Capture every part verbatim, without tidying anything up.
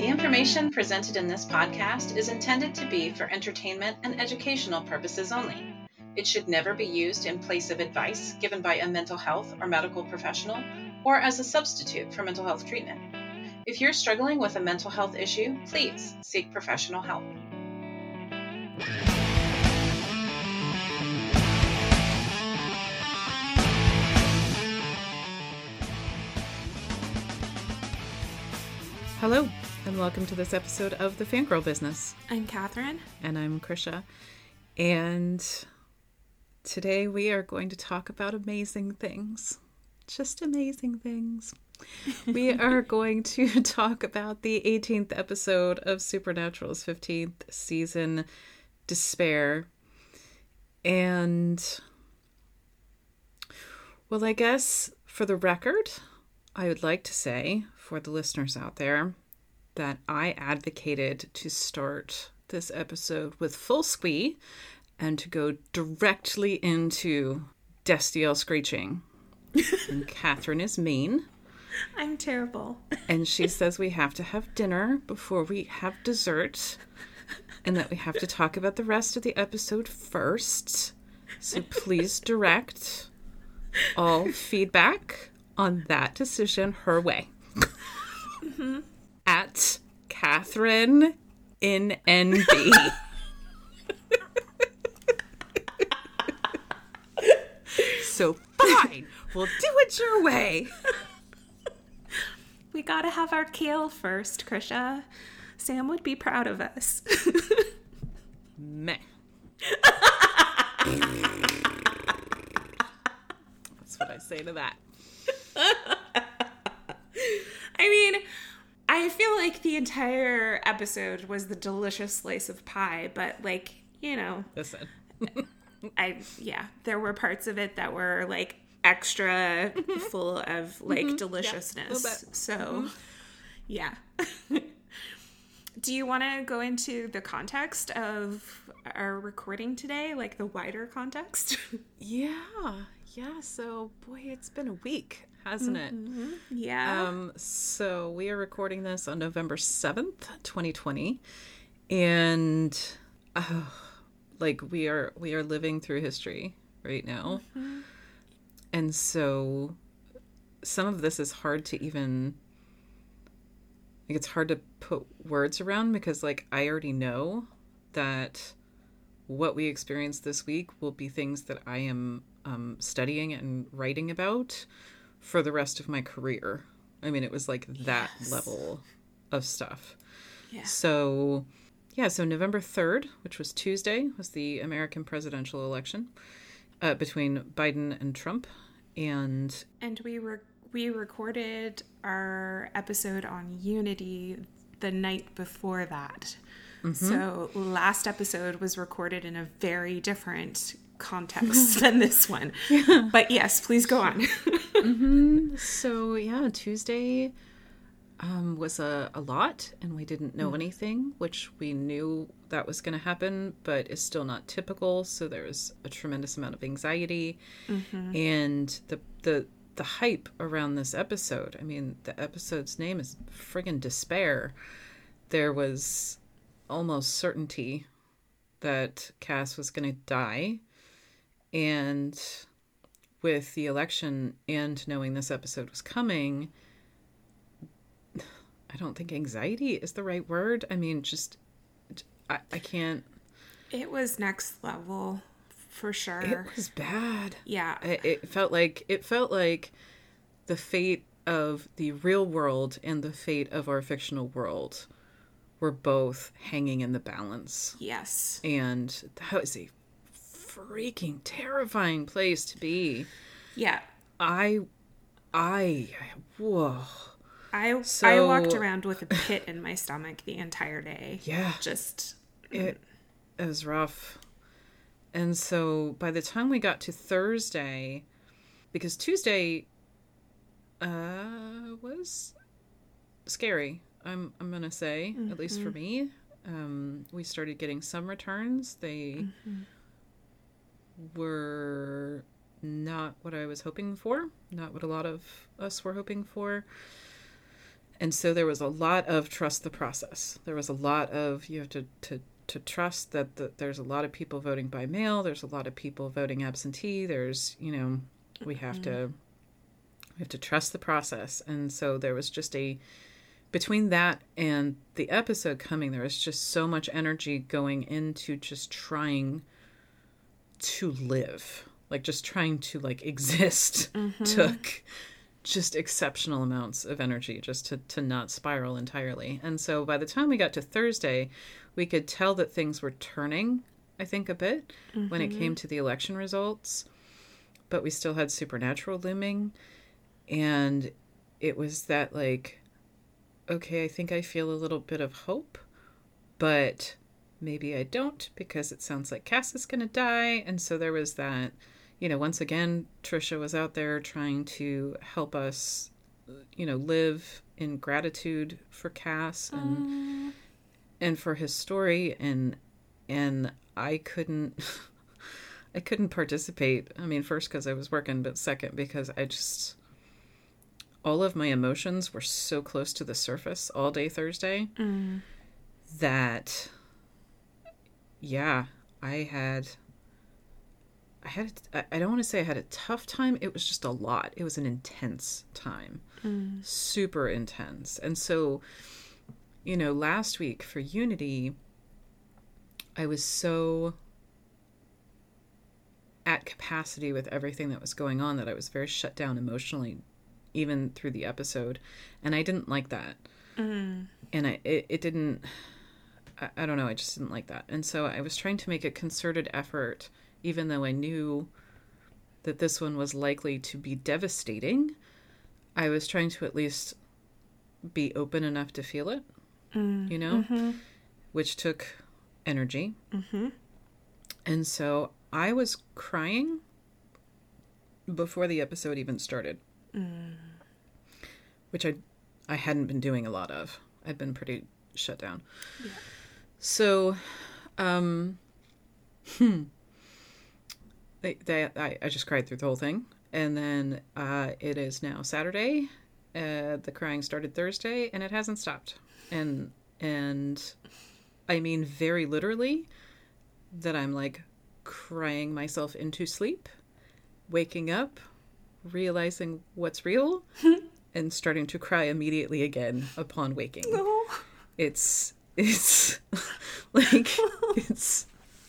The information presented in this podcast is intended to be for entertainment and educational purposes only. It should never be used in place of advice given by a mental health or medical professional or as a substitute for mental health treatment. If you're struggling with a mental health issue, please seek professional help. Hello, and welcome to this episode of The Fangirl Business. I'm Catherine. And I'm Krisha. And today we are going to talk about amazing things. Just amazing things. We are going to talk about the eighteenth episode of Supernatural's fifteenth season, Despair. And, well, I guess for the record, I would like to say, for the listeners out there, that I advocated to start this episode with full squee and to go directly into Destiel screeching. And Catherine is mean. I'm terrible. And she says we have to have dinner before we have dessert, and that we have to talk about the rest of the episode first. So please direct all feedback on that decision her way. Mm-hmm. At Catherine in N B. So fine, we'll do it your way. We gotta have our kale first, Krisha. Sam would be proud of us. Meh. That's what I say to that. I mean, I feel like the entire episode was the delicious slice of pie, but like, you know. Listen. I, yeah, there were parts of it that were like extra full of like mm-hmm. deliciousness. Yeah, so, mm-hmm. yeah. Do you want to go into the context of our recording today, like the wider context? Yeah, yeah. So, boy, it's been a week, hasn't mm-hmm. it? Yeah. Um. So we are recording this on November seventh, twenty twenty, and uh, like we are we are living through history right now, mm-hmm. and so some of this is hard to even. Like, it's hard to put words around because, like, I already know that what we experienced this week will be things that I am um, studying and writing about for the rest of my career. I mean, it was like that yes. level of stuff. Yeah. So, yeah, so November third, which was Tuesday, was the American presidential election uh, between Biden and Trump. And and we were we recorded our episode on Unity the night before that. Mm-hmm. So last episode was recorded in a very different context than this one. Yeah. But yes, please go on. mm-hmm. So yeah, Tuesday um, was a, a lot, and we didn't know mm-hmm. anything, which we knew that was going to happen, but is still not typical. So there was a tremendous amount of anxiety, mm-hmm. and the the the hype around this episode. I mean, the episode's name is friggin' Despair. There was almost certainty that Cass was going to die. And with the election and knowing this episode was coming, I don't think anxiety is the right word. I mean, just, I, I can't. It was next level. For sure. It was bad. Yeah. It, it felt like it felt like the fate of the real world and the fate of our fictional world were both hanging in the balance. Yes. And that was a freaking terrifying place to be. Yeah. I I whoa. I so, I walked around with a pit in my stomach the entire day. Yeah. Just it, it was rough. And so by the time we got to Thursday, because Tuesday uh, was scary, I'm I'm going to say, mm-hmm. at least for me. Um, we started getting some returns. They mm-hmm. were not what I was hoping for, not what a lot of us were hoping for. And so there was a lot of trust the process. There was a lot of, you have to, to, to trust that the, there's a lot of people voting by mail. There's a lot of people voting absentee. There's, you know, we have mm-hmm. to, we have to trust the process. And so there was just a, between that and the episode coming, there was just so much energy going into just trying to live, like just trying to like exist mm-hmm. took just exceptional amounts of energy just to, to not spiral entirely. And so by the time we got to Thursday, we could tell that things were turning, I think, a bit mm-hmm. when it came to the election results, but we still had Supernatural looming. And it was that like, okay, I think I feel a little bit of hope, but maybe I don't because it sounds like Cass is going to die. And so there was that, you know, once again, Trisha was out there trying to help us, you know, live in gratitude for Cass and um. and for his story. And and I couldn't, I couldn't participate. I mean, first because I was working, but second because I just, all of my emotions were so close to the surface all day Thursday mm. that, yeah, I had... I had, I don't want to say I had a tough time. It was just a lot. It was an intense time, mm. super intense. And so, you know, last week for Unity, I was so at capacity with everything that was going on that I was very shut down emotionally, even through the episode. And I didn't like that. Mm. And I, it, it didn't, I, I don't know. I just didn't like that. And so I was trying to make a concerted effort, even though I knew that this one was likely to be devastating. I was trying to at least be open enough to feel it, mm, you know, mm-hmm. which took energy. Mm-hmm. And so I was crying before the episode even started, mm. which I, I hadn't been doing a lot of. I'd been pretty shut down. Yeah. So, um, hmm. They, they, I, I just cried through the whole thing. And then uh, it is now Saturday. Uh, the crying started Thursday, and it hasn't stopped. And and I mean very literally that I'm like crying myself into sleep, waking up, realizing what's real, and starting to cry immediately again upon waking. No. It's it's like it's.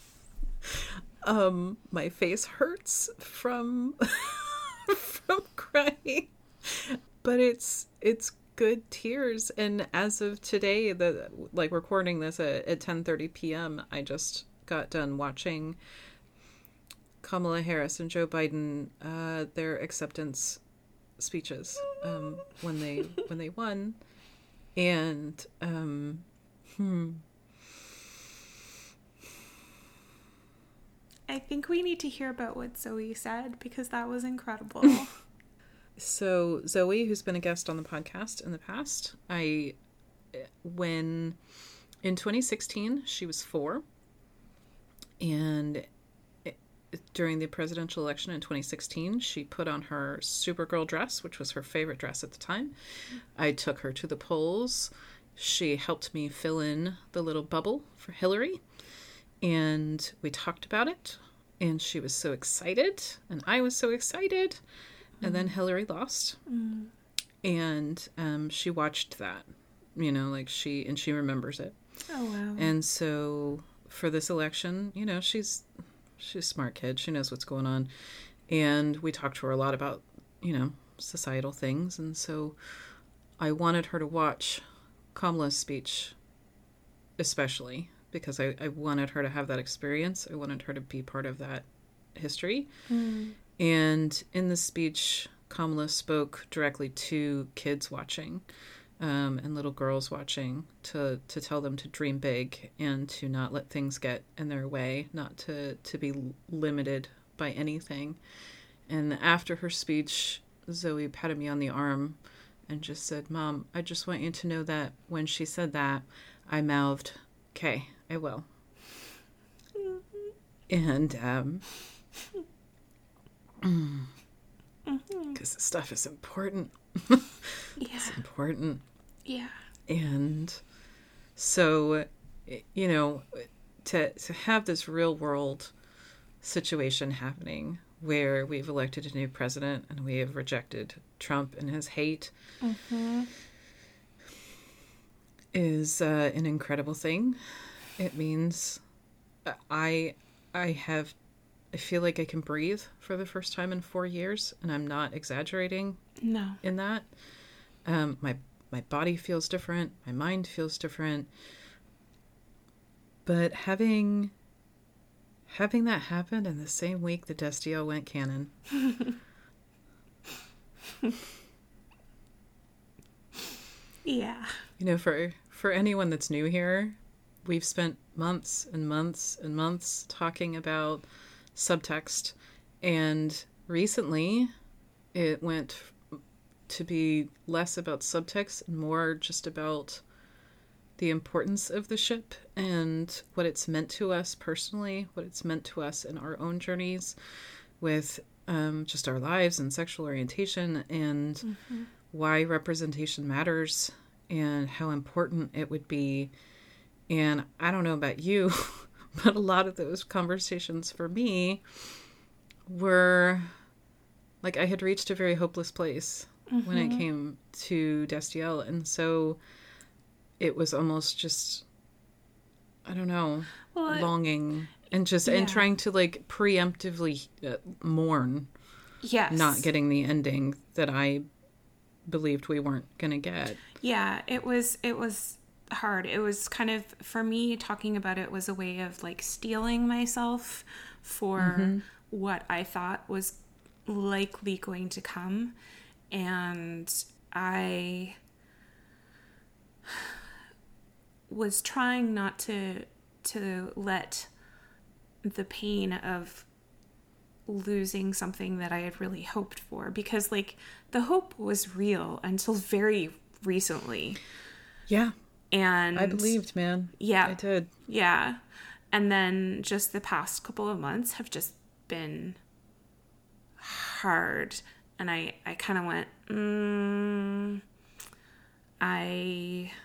Um, my face hurts from from crying, but it's it's good tears. And as of today, the like recording this at, at ten thirty p.m., I just got done watching Kamala Harris and Joe Biden uh, their acceptance speeches um, when they when they won, and um, hmm. I think we need to hear about what Zoe said because that was incredible. So Zoe, who's been a guest on the podcast in the past, I, when in twenty sixteen, she was four. And it, during the presidential election in twenty sixteen, she put on her Supergirl dress, which was her favorite dress at the time. I took her to the polls. She helped me fill in the little bubble for Hillary. And we talked about it, and she was so excited, and I was so excited, and mm. then Hillary lost, mm. and um, she watched that, you know, like she, and she remembers it. Oh, wow. And so for this election, you know, she's, she's a smart kid. She knows what's going on, and we talked to her a lot about, you know, societal things, and so I wanted her to watch Kamala's speech, especially, because I, I wanted her to have that experience. I wanted her to be part of that history. Mm. And in the speech, Kamala spoke directly to kids watching um, and little girls watching to, to tell them to dream big and to not let things get in their way, not to, to be limited by anything. And after her speech, Zoe patted me on the arm and just said, "Mom, I just want you to know that when she said that, I mouthed, 'Kay, I will.'" Mm-hmm. And, um, because mm-hmm. the stuff is important. Yeah. It's important. Yeah. And so, you know, to to have this real world situation happening where we've elected a new president and we have rejected Trump and his hate mm-hmm. is uh, an incredible thing. It means I I have I feel like I can breathe for the first time in four years, and I'm not exaggerating. No. In that, um, my my body feels different, my mind feels different, but having having that happen in the same week that Destiel went canon. Yeah. You know, for for anyone that's new here, we've spent months and months and months talking about subtext, and recently it went to be less about subtext and more just about the importance of the ship and what it's meant to us personally, what it's meant to us in our own journeys with um, just our lives and sexual orientation, and mm-hmm. why representation matters and how important it would be. And I don't know about you, but a lot of those conversations for me were like I had reached a very hopeless place mm-hmm. when it came to Destiel. And so it was almost just, I don't know, well, longing and just, yeah. and trying to like preemptively uh, mourn yes. not getting the ending that I believed we weren't going to get. Yeah, it was, it was hard. It was kind of, for me, talking about it was a way of like steeling myself for mm-hmm. what I thought was likely going to come. And I was trying not to to let the pain of losing something that I had really hoped for, because like the hope was real until very recently. Yeah. And I believed, man. Yeah. I did. Yeah. And then just the past couple of months have just been hard. And I, I kind of went, mm, I,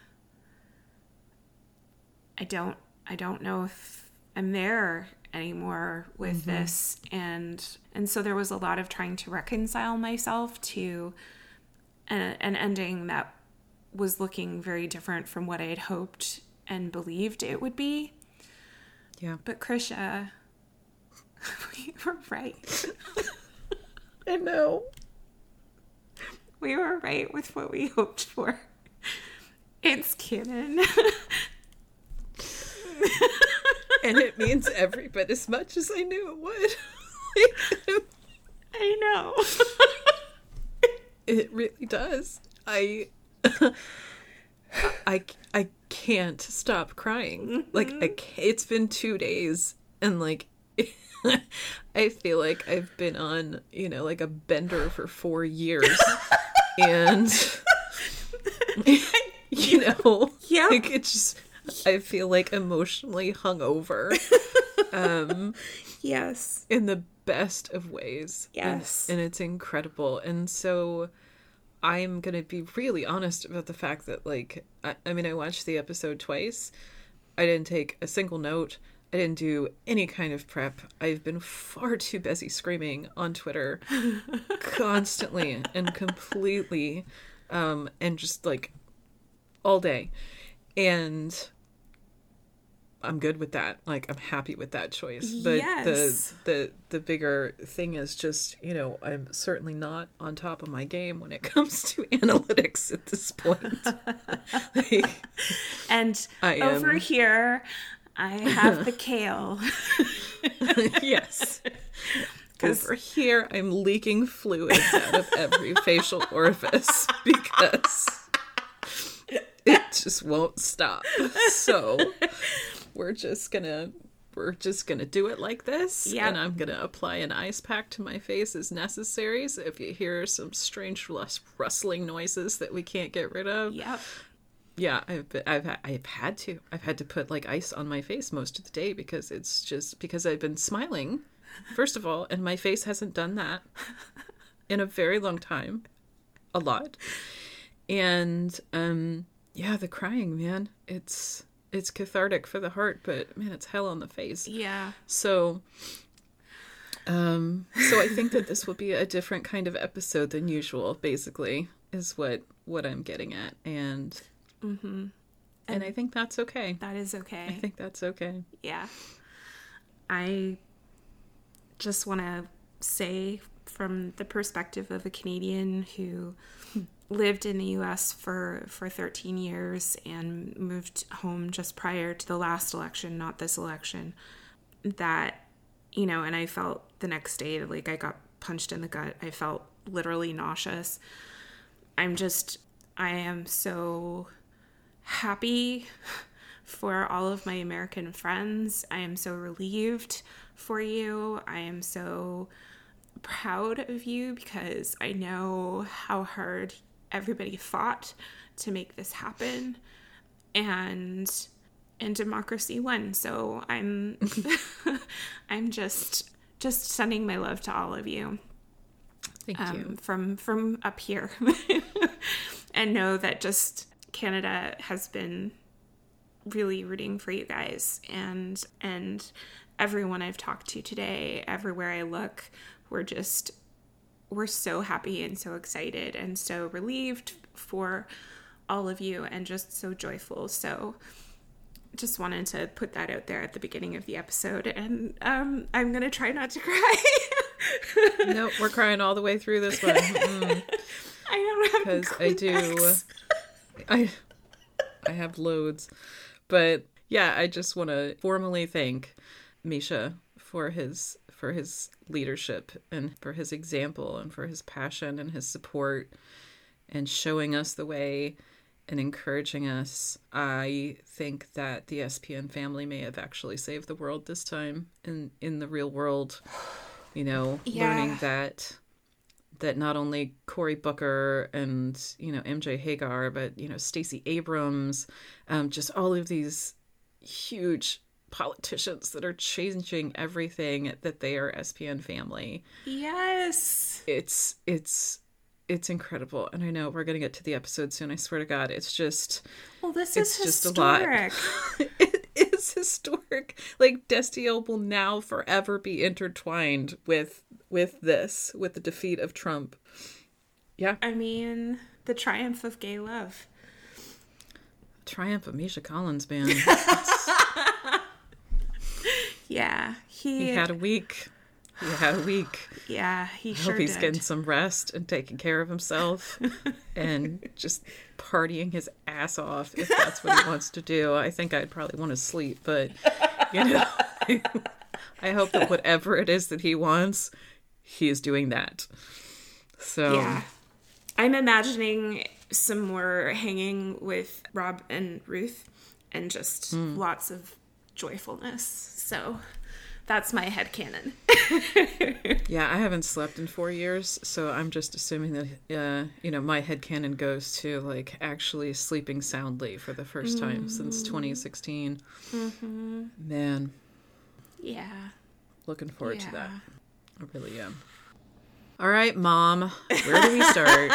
I don't, I don't know if I'm there anymore with mm-hmm. this. And, and so there was a lot of trying to reconcile myself to an, an ending that was looking very different from what I had hoped and believed it would be. Yeah. But Krisha, we were right. I know. We were right with what we hoped for. It's canon. And it means every bit as much as I knew it would. I know. It really does. I... I, I can't stop crying. Mm-hmm. Like, I can't, it's been two days, and, like, I feel like I've been on, you know, like a bender for four years. And, you know, yeah. like, it's just, I feel like emotionally hungover. Um, yes. In the best of ways. Yes. And, and it's incredible. And so I'm going to be really honest about the fact that, like, I, I mean, I watched the episode twice. I didn't take a single note. I didn't do any kind of prep. I've been far too busy screaming on Twitter constantly and completely, um, and just, like, all day. And I'm good with that. Like, I'm happy with that choice. But yes. the the the bigger thing is just, you know, I'm certainly not on top of my game when it comes to analytics at this point. Like, and I over am... here, I have the kale. Yes. Over here, I'm leaking fluids out of every facial orifice because it just won't stop. So we're just gonna we're just gonna do it like this. Yep. And I'm gonna apply an ice pack to my face as necessary. So if you hear some strange rus- rustling noises that we can't get rid of, yep. yeah, I've been, I've I've had to I've had to put like ice on my face most of the day because it's just because I've been smiling, first of all, and my face hasn't done that in a very long time, a lot. And um, yeah, the crying, man, it's it's cathartic for the heart, but man, it's hell on the face. Yeah. So, um, so I think that this will be a different kind of episode than usual. Basically, is what what I'm getting at, and mm-hmm. and, and I think that's okay. That is okay. I think that's okay. Yeah. I just want to say, from the perspective of a Canadian who lived in the U S for, for thirteen years and moved home just prior to the last election, not this election, that, you know, and I felt the next day, like I got punched in the gut. I felt literally nauseous. I'm just, I am so happy for all of my American friends. I am so relieved for you. I am so proud of you because I know how hard everybody fought to make this happen, and and democracy won. So I'm I'm just just sending my love to all of you. Thank um, you. from from up here. And know that just Canada has been really rooting for you guys, and and everyone I've talked to today, everywhere I look, we're just we're so happy and so excited and so relieved for all of you, and just so joyful. So just wanted to put that out there at the beginning of the episode, and um I'm gonna try not to cry. No, we're crying all the way through this one. Mm. I don't have because I do. I I have loads, but yeah, I just want to formally thank Misha for his for his leadership and for his example and for his passion and his support and showing us the way and encouraging us. I think that the S P N family may have actually saved the world this time in in the real world. You know, Yeah. learning that. that not only Cory Booker and, you know, M J Hagar, but, you know, Stacey Abrams, um, just all of these huge politicians that are changing everything, that they are S P N family. Yes. It's, it's, it's incredible. And I know we're going to get to the episode soon. I swear to God, it's just, Well, this it's is just historic. a lot. It is historic. Like, Destiel will now forever be intertwined with with this, with the defeat of Trump. Yeah. I mean, the triumph of gay love. Triumph of Misha Collins, man. Yeah, he, He had a week. He had a week. Yeah, he I sure hope he's did. getting some rest and taking care of himself and just partying his ass off if that's what he wants to do. I think I'd probably want to sleep, but, you know, I hope that whatever it is that he wants, he is doing that. So Yeah. I'm imagining some more hanging with Rob and Ruth and just Mm. lots of joyfulness. So that's my headcanon. yeah, I haven't slept in four years, so I'm just assuming that, uh, you know, my headcanon goes to, like, actually sleeping soundly for the first time mm. since twenty sixteen. Mm-hmm. Man. Yeah. Looking forward yeah. to that. I really am. All right, Mom, where do we start?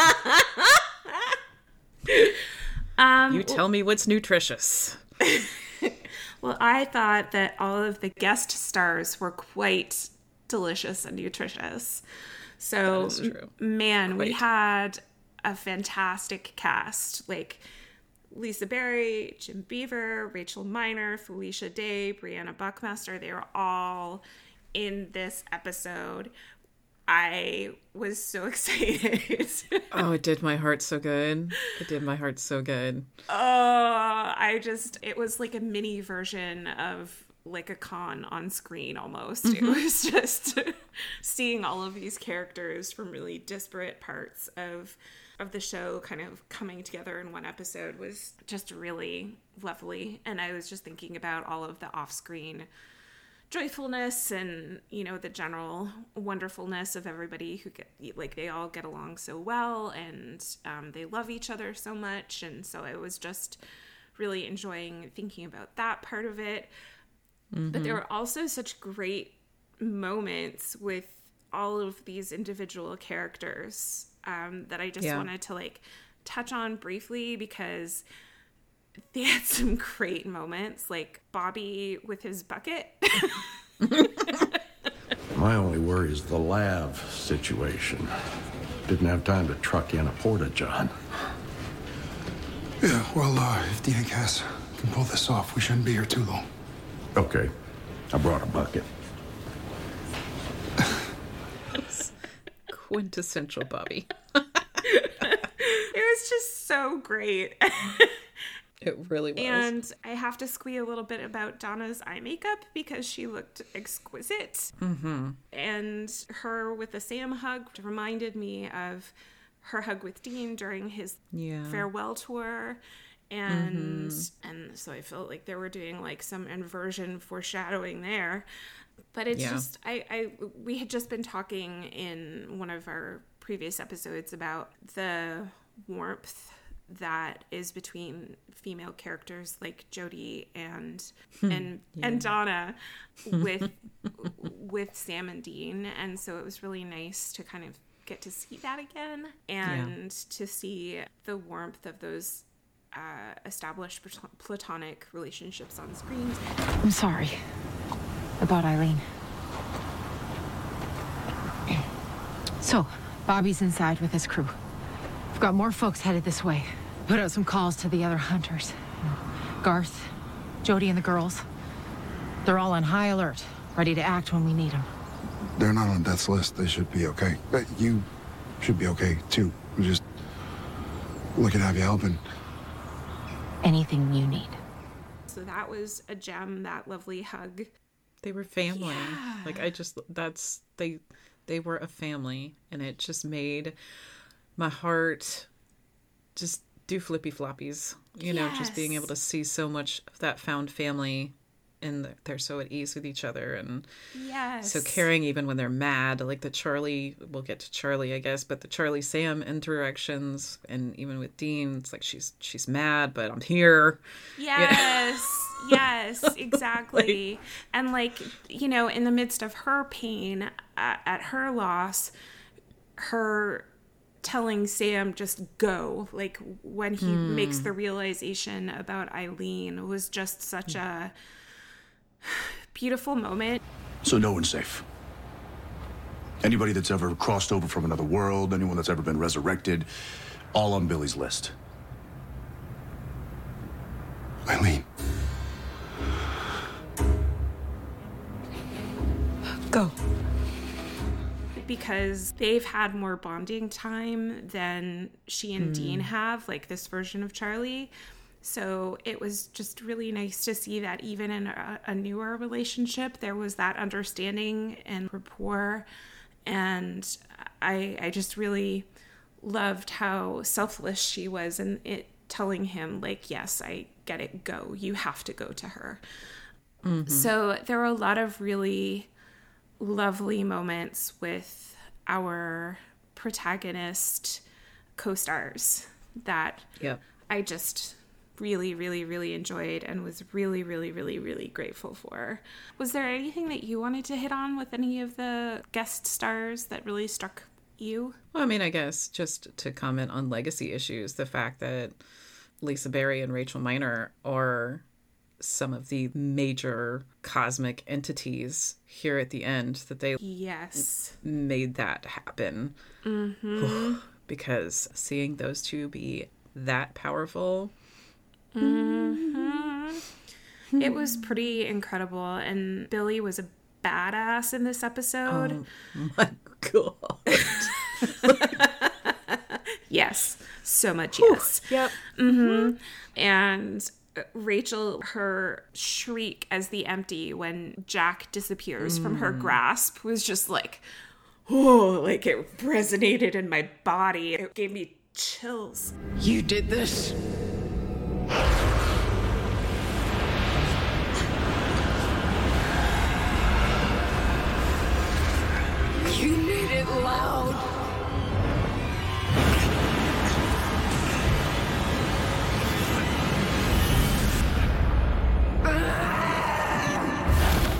um, you tell me what's nutritious. Well, I thought that all of the guest stars were quite delicious and nutritious. So, that is true. man, quite. we had a fantastic cast. Like Lisa Berry, Jim Beaver, Rachel Miner, Felicia Day, Brianna Buckmaster. They were all in this episode. I was so excited. Oh, it did my heart so good. It did my heart so good. Oh, I just, it was like a mini version of like a con on screen almost. Mm-hmm. It was just seeing all of these characters from really disparate parts of of the show kind of coming together in one episode was just really lovely. And I was just thinking about all of the off-screen joyfulness and, you know, the general wonderfulness of everybody who get, like, they all get along so well, and um, they love each other so much. And so I was just really enjoying thinking about that part of it. Mm-hmm. But there were also such great moments with all of these individual characters um, that I just yeah. wanted to, like, touch on briefly because they had some great moments, like Bobby with his bucket. My only worry is the Lav situation. Didn't have time to truck in a porta-john. Yeah, well, uh, if Dean and Cass can pull this off, we shouldn't be here too long. Okay, I brought a bucket. Quintessential Bobby. It was just so great. It really was. And I have to squee a little bit about Donna's eye makeup because she looked exquisite. Mm-hmm. And her with the Sam hug reminded me of her hug with Dean during his yeah. farewell tour. And mm-hmm. and so I felt like they were doing like some inversion foreshadowing there. But it's yeah. just, I, I, we had just been talking in one of our previous episodes about the warmth that is between female characters like Jodie and and yeah. and Donna with with Sam and Dean, and so it was really nice to kind of get to see that again and yeah. to see the warmth of those uh, established platonic relationships on screen. I'm sorry about Eileen. So, Bobby's inside with his crew. We've got more folks headed this way. Put out some calls to the other hunters. Garth, Jodie, and the girls. They're all on high alert, ready to act when we need them. They're not on death's list. They should be okay. But you should be okay, too. We're just looking to have you helping. Anything you need. So that was a gem, that lovely hug. They were family. Yeah. Like, I just, that's, they, they were a family. And it just made my heart just do flippy floppies, you yes. know, just being able to see so much of that found family, and they're so at ease with each other, and yes. so caring even when they're mad, like the Charlie, we'll get to Charlie, I guess, but the Charlie Sam interactions, and even with Dean, it's like she's she's mad, but I'm here. Yes, you know? Yes, exactly. Like, and like, you know, in the midst of her pain uh, at her loss, her telling Sam just go, like when he hmm. makes the realization about Eileen, was just such a beautiful moment. So no one's safe. Anybody that's ever crossed over from another world, anyone that's ever been resurrected, all on Billy's list. Eileen. Go. Because they've had more bonding time than she and mm. Dean have, like this version of Charlie. So it was just really nice to see that even in a, a newer relationship, there was that understanding and rapport. And I, I just really loved how selfless she was in it, telling him, like, yes, I get it, go. You have to go to her. Mm-hmm. So there were a lot of really lovely moments with our protagonist co-stars that yep. I just really, really, really enjoyed and was really, really, really, really grateful for. Was there anything that you wanted to hit on with any of the guest stars that really struck you? Well, I mean, I guess just to comment on legacy issues, the fact that Lisa Barry and Rachel Miner are some of the major cosmic entities here at the end, that they yes made that happen. Mm-hmm. Because seeing those two be that powerful, mm-hmm. it was pretty incredible. And Billy was a badass in this episode. Oh my god. Yes, so much yes. Whew. Yep. Mm-hmm. And Rachel, her shriek as the empty when Jack disappears mm. from her grasp was just like, oh, like it resonated in my body. It gave me chills. You did this? You made it loud.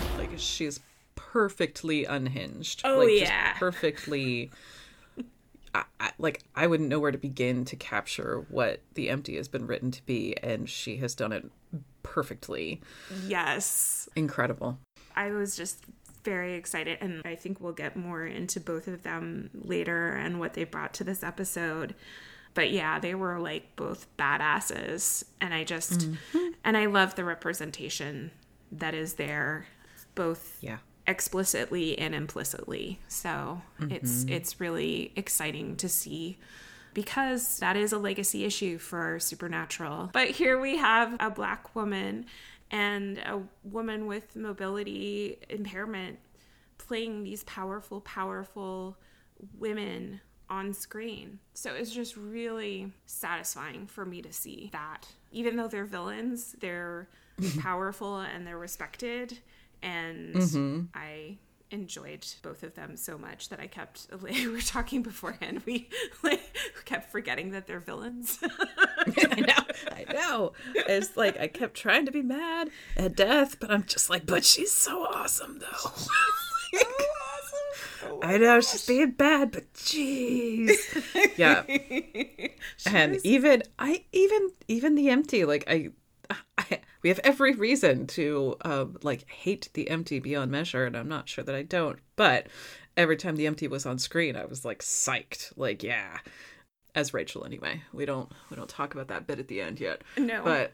She's perfectly unhinged. Oh, like, yeah. Just perfectly. I, I, like, I wouldn't know where to begin to capture what The Empty has been written to be, and she has done it perfectly. Yes. Incredible. I was just very excited, and I think we'll get more into both of them later and what they brought to this episode. But yeah, they were like both badasses, and I just mm-hmm. and I love the representation that is there, both yeah. explicitly and implicitly. So mm-hmm. it's it's really exciting to see, because that is a legacy issue for Supernatural. But here we have a Black woman and a woman with mobility impairment playing these powerful, powerful women on screen. So it's just really satisfying for me to see that. Even though they're villains, they're powerful and they're respected. And mm-hmm. I enjoyed both of them so much that I kept, like, we were talking beforehand, we like kept forgetting that they're villains. I know, I know. It's like I kept trying to be mad at Death, but I'm just like, but she's so awesome though. So awesome. Oh I know gosh. She's being bad, but jeez, yeah. And was... even I, even even The Empty, like I, I, we have every reason to um, like hate The Empty beyond measure, and I'm not sure that I don't. But every time The Empty was on screen, I was like psyched, like yeah. As Rachel, anyway. We don't we don't talk about that bit at the end yet. No, but.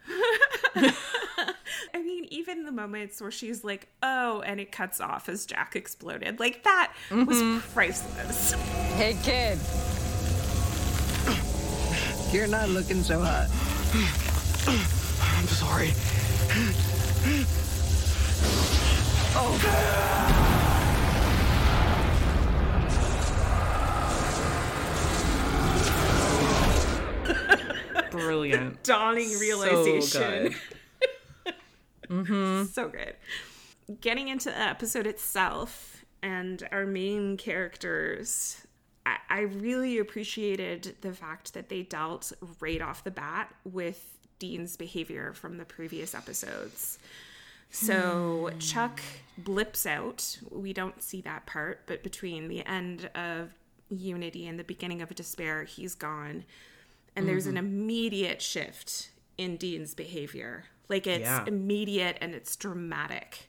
I mean, even the moments where she's like, oh, and it cuts off as Jack exploded. Like, that mm-hmm. was priceless. Hey, kid. You're not looking so hot. I'm sorry. Oh. Brilliant. Dawning realization. So good. Mm-hmm. So good. Getting into the episode itself and our main characters, I, I really appreciated the fact that they dealt right off the bat with Dean's behavior from the previous episodes. So hmm. Chuck blips out. We don't see that part, but between the end of Unity and the beginning of Despair, he's gone. And there's mm-hmm. an immediate shift in Dean's behavior. Like, it's yeah. immediate and it's dramatic.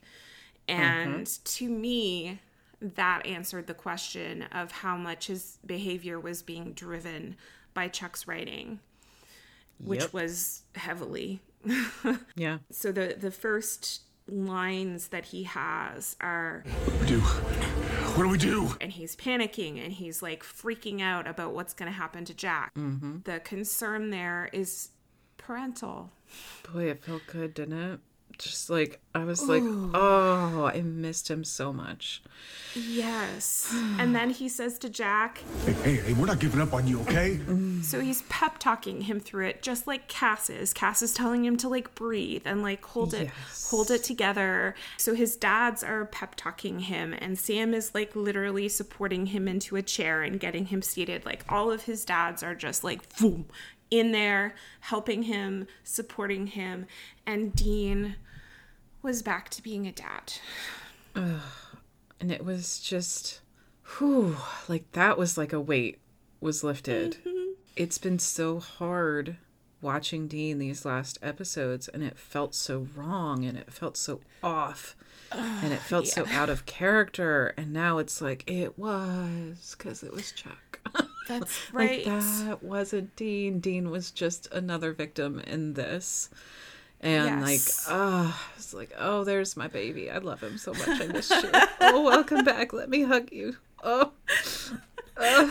And mm-hmm. to me, that answered the question of how much his behavior was being driven by Chuck's writing, which yep. was heavily. Yeah. So the, the first lines that he has are... What do we do? What do we do? And he's panicking and he's, like, freaking out about what's going to happen to Jack. Mm-hmm. The concern there is parental. Boy, it felt good, didn't it? Just like, I was like, Ooh. oh, I missed him so much. Yes. And then he says to Jack, Hey, hey, hey, we're not giving up on you, okay? So he's pep talking him through it, just like Cass is. Cass is telling him to, like, breathe and, like, hold it, yes. hold it together. So his dads are pep talking him, and Sam is, like, literally supporting him into a chair and getting him seated. Like, all of his dads are just like, boom, in there, helping him, supporting him, and Dean was back to being a dad. Ugh. And it was just, whew, like that was like a weight was lifted. Mm-hmm. It's been so hard watching Dean these last episodes, and it felt so wrong, and it felt so off, uh, and it felt yeah. so out of character, and now it's like, it was, because it was Chuck. That's right. Like, that wasn't Dean. Dean was just another victim in this. And yes. like, oh, it's like, oh, there's my baby. I love him so much. I miss you. Oh, welcome back. Let me hug you. Oh, uh,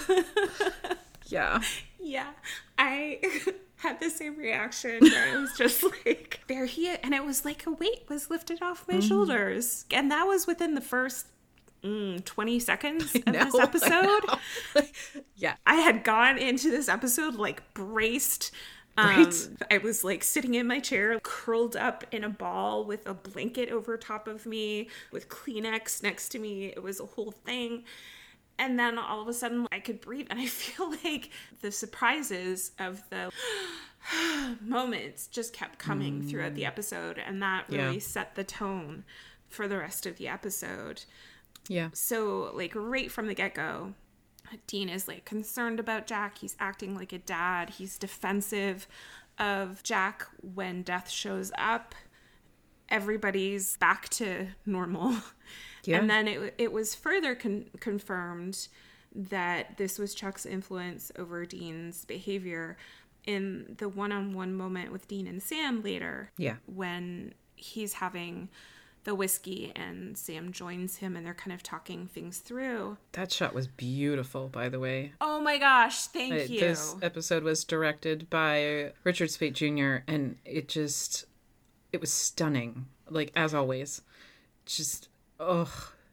yeah. Yeah. I had the same reaction where I was just like, there he is. And it was like a weight was lifted off my mm. shoulders. And that was within the first mm, twenty seconds of know, this episode. I yeah. I had gone into this episode like braced. Right. Um, I was like sitting in my chair, curled up in a ball with a blanket over top of me, with Kleenex next to me. It was a whole thing. And then all of a sudden I could breathe. And I feel like the surprises of the moments just kept coming mm. throughout the episode. And that really yeah. set the tone for the rest of the episode. Yeah. So like right from the get-go, Dean is like concerned about Jack. He's acting like a dad. He's defensive of Jack when Death shows up. Everybody's back to normal. Yeah. And then it it was further con- confirmed that this was Chuck's influence over Dean's behavior in the one-on-one moment with Dean and Sam later. Yeah. When he's having the whiskey and Sam joins him and they're kind of talking things through. That shot was beautiful, by the way. Oh my gosh, thank uh, you. This episode was directed by Richard Speight Junior and it just, it was stunning. Like, as always. Just, ugh.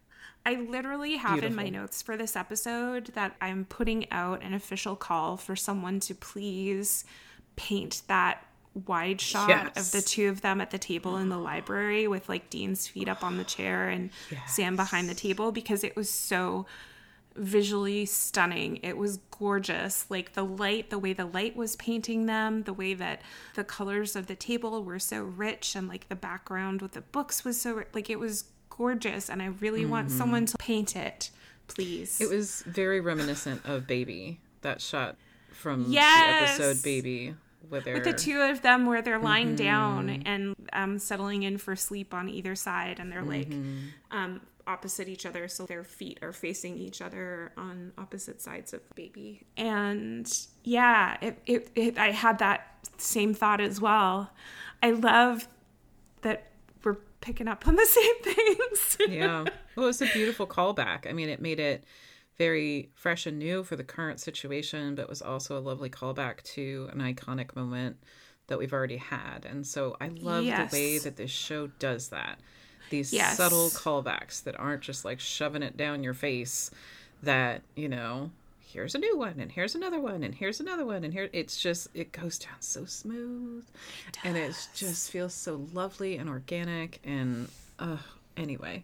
I literally have Beautiful. in my notes for this episode that I'm putting out an official call for someone to please paint that wide shot yes. of the two of them at the table in the library with like Dean's feet up on the chair and yes. Sam behind the table, because it was so visually stunning. It was gorgeous. Like the light, the way the light was painting them, the way that the colors of the table were so rich, and like the background with the books was so like it was gorgeous. And I really mm-hmm. want someone to paint it, please. It was very reminiscent of Baby, that shot from yes. the episode Baby. With, with the two of them where they're lying mm-hmm. down and um, settling in for sleep on either side, and they're like mm-hmm. um, opposite each other, so their feet are facing each other on opposite sides of Baby. And yeah, it, it, it I had that same thought as well. I love that we're picking up on the same things. Yeah, well, it was a beautiful callback. I mean, it made it very fresh and new for the current situation, but was also a lovely callback to an iconic moment that we've already had. And so I love yes. the way that this show does that. These yes. subtle callbacks that aren't just like shoving it down your face, that, you know, here's a new one and here's another one and here's another one and here it's just, it goes down so smooth it and it just feels so lovely and organic. And uh, anyway,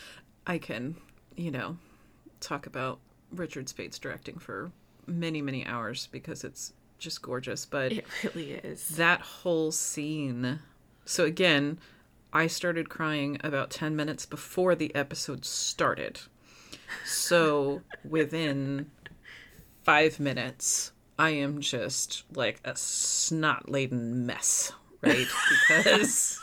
I can, you know, talk about Richard Speight's directing for many, many hours because it's just gorgeous. But it really is. That whole scene. So again, I started crying about ten minutes before the episode started. So within five minutes, I am just like a snot-laden mess, right? Because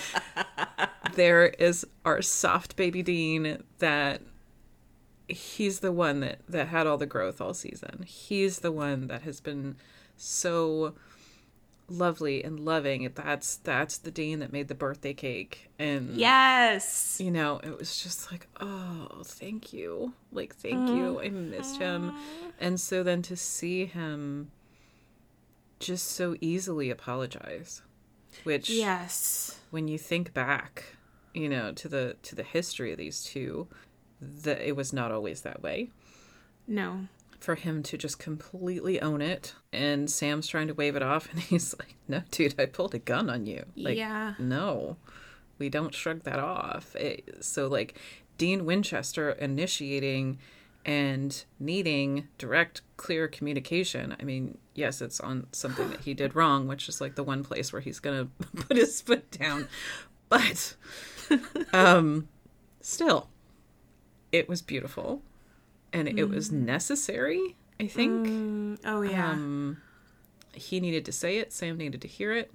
there is our soft baby Dean that he's the one that, that had all the growth all season. He's the one that has been so lovely and loving. That's that's the Dean that made the birthday cake. And yes, you know, it was just like, oh, thank you. Like, thank mm. you. I missed him. And so then to see him just so easily apologize, which yes, when you think back, you know, to the to the history of these two, that it was not always that way. No. For him to just completely own it, and Sam's trying to wave it off, and he's like, no, dude, I pulled a gun on you. Like, yeah. No, we don't shrug that off. It, so, like, Dean Winchester initiating and needing direct, clear communication. I mean, yes, it's on something that he did wrong, which is, like, the one place where he's going to put his foot down. But, um, still, it was beautiful. And it mm. was necessary, I think. Mm. Oh, yeah. Um, he needed to say it. Sam needed to hear it.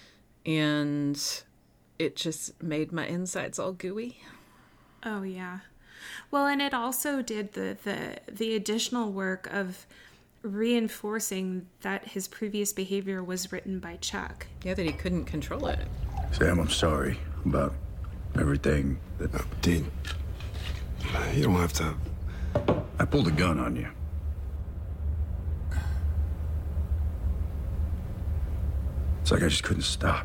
And it just made my insides all gooey. Oh, yeah. Well, and it also did the, the, the additional work of reinforcing that his previous behavior was written by Chuck. Yeah, that he couldn't control it. Sam, I'm sorry about everything. That... Uh, Dean, you don't have to... I pulled a gun on you. It's like I just couldn't stop.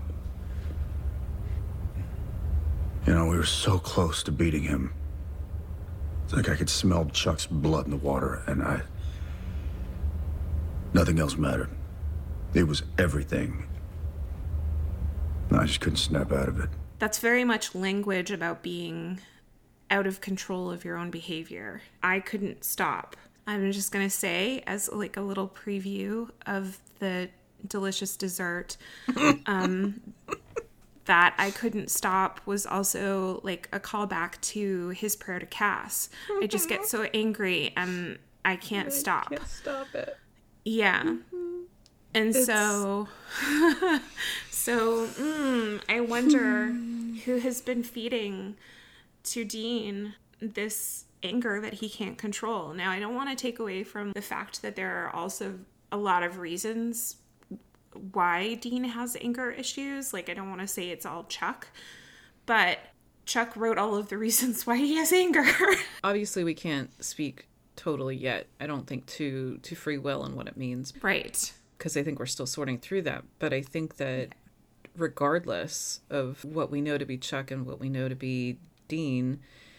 You know, we were so close to beating him. It's like I could smell Chuck's blood in the water, and I... Nothing else mattered. It was everything. And I just couldn't snap out of it. That's very much language about being out of control of your own behavior. I couldn't stop. I'm just going to say, as like a little preview of the delicious dessert, um, that I couldn't stop was also like a callback to his prayer to Cass. I just get so angry, and I can't I stop. can't stop it. Yeah. Mm-hmm. And It's... so, so mm, I wonder who has been feeding to Dean this anger that he can't control. Now, I don't want to take away from the fact that there are also a lot of reasons why Dean has anger issues. Like, I don't want to say it's all Chuck, but Chuck wrote all of the reasons why he has anger. Obviously, we can't speak totally yet, I don't think, to, to free will and what it means. Right. Because I think we're still sorting through that. But I think that regardless of what we know to be Chuck and what we know to be Dean,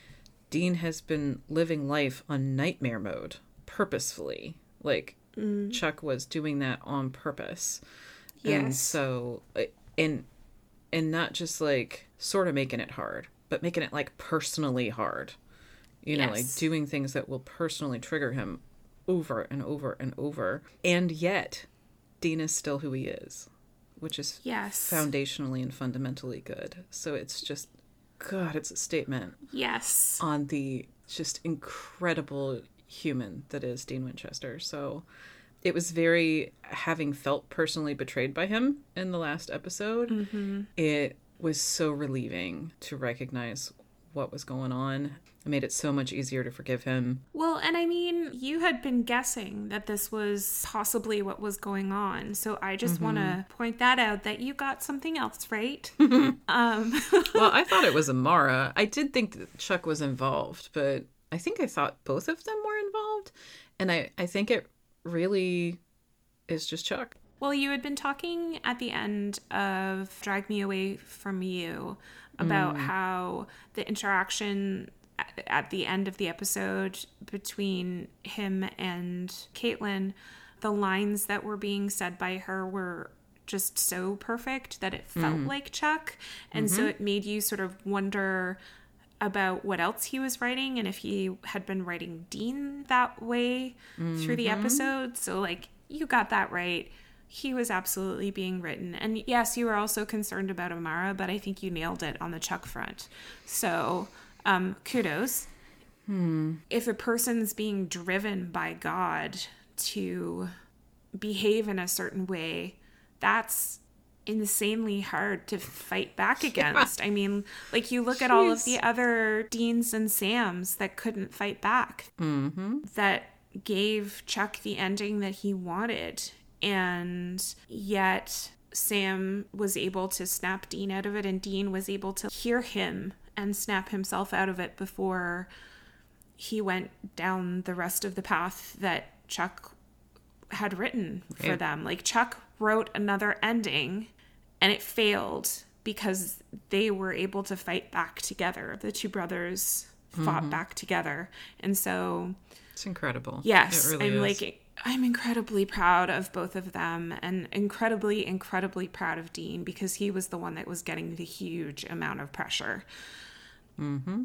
Dean has been living life on nightmare mode purposefully. Like, mm. Chuck was doing that on purpose. Yes. And so, and, and not just like sort of making it hard, but making it like personally hard. You know, yes. like doing things that will personally trigger him over and over and over. And yet, Dean is still who he is, which is yes. foundationally and fundamentally good. So it's just, God, it's a statement. Yes. On the just incredible human that is Dean Winchester. So it was very, having felt personally betrayed by him in the last episode, mm-hmm. it was so relieving to recognize what was going on. It made it so much easier to forgive him. Well, and I mean, you had been guessing that this was possibly what was going on. So I just mm-hmm. want to point that out, that you got something else, right? um. Well, I thought it was Amara. I did think that Chuck was involved, but I think I thought both of them were involved. And I, I think it really is just Chuck. Well, you had been talking at the end of Drag Me Away From You about mm. how the interaction at the end of the episode between him and Caitlin, the lines that were being said by her were just so perfect that it felt mm. like Chuck. And mm-hmm. so it made you sort of wonder about what else he was writing and if he had been writing Dean that way mm-hmm. through the episode. So, like, you got that right. He was absolutely being written. And yes, you were also concerned about Amara, but I think you nailed it on the Chuck front. So, um, kudos. Hmm. If a person's being driven by God to behave in a certain way, that's insanely hard to fight back against. Yeah. I mean, like, you look Jeez. At all of the other Deans and Sams that couldn't fight back, mm-hmm. that gave Chuck the ending that he wanted. And yet Sam was able to snap Dean out of it, and Dean was able to hear him and snap himself out of it before he went down the rest of the path that Chuck had written for yeah. them. Like, Chuck wrote another ending and it failed because they were able to fight back together. The two brothers fought mm-hmm. back together. And so it's incredible. Yes. It really I'm is. like I'm incredibly proud of both of them, and incredibly, incredibly proud of Dean, because he was the one that was getting the huge amount of pressure. Mm-hmm.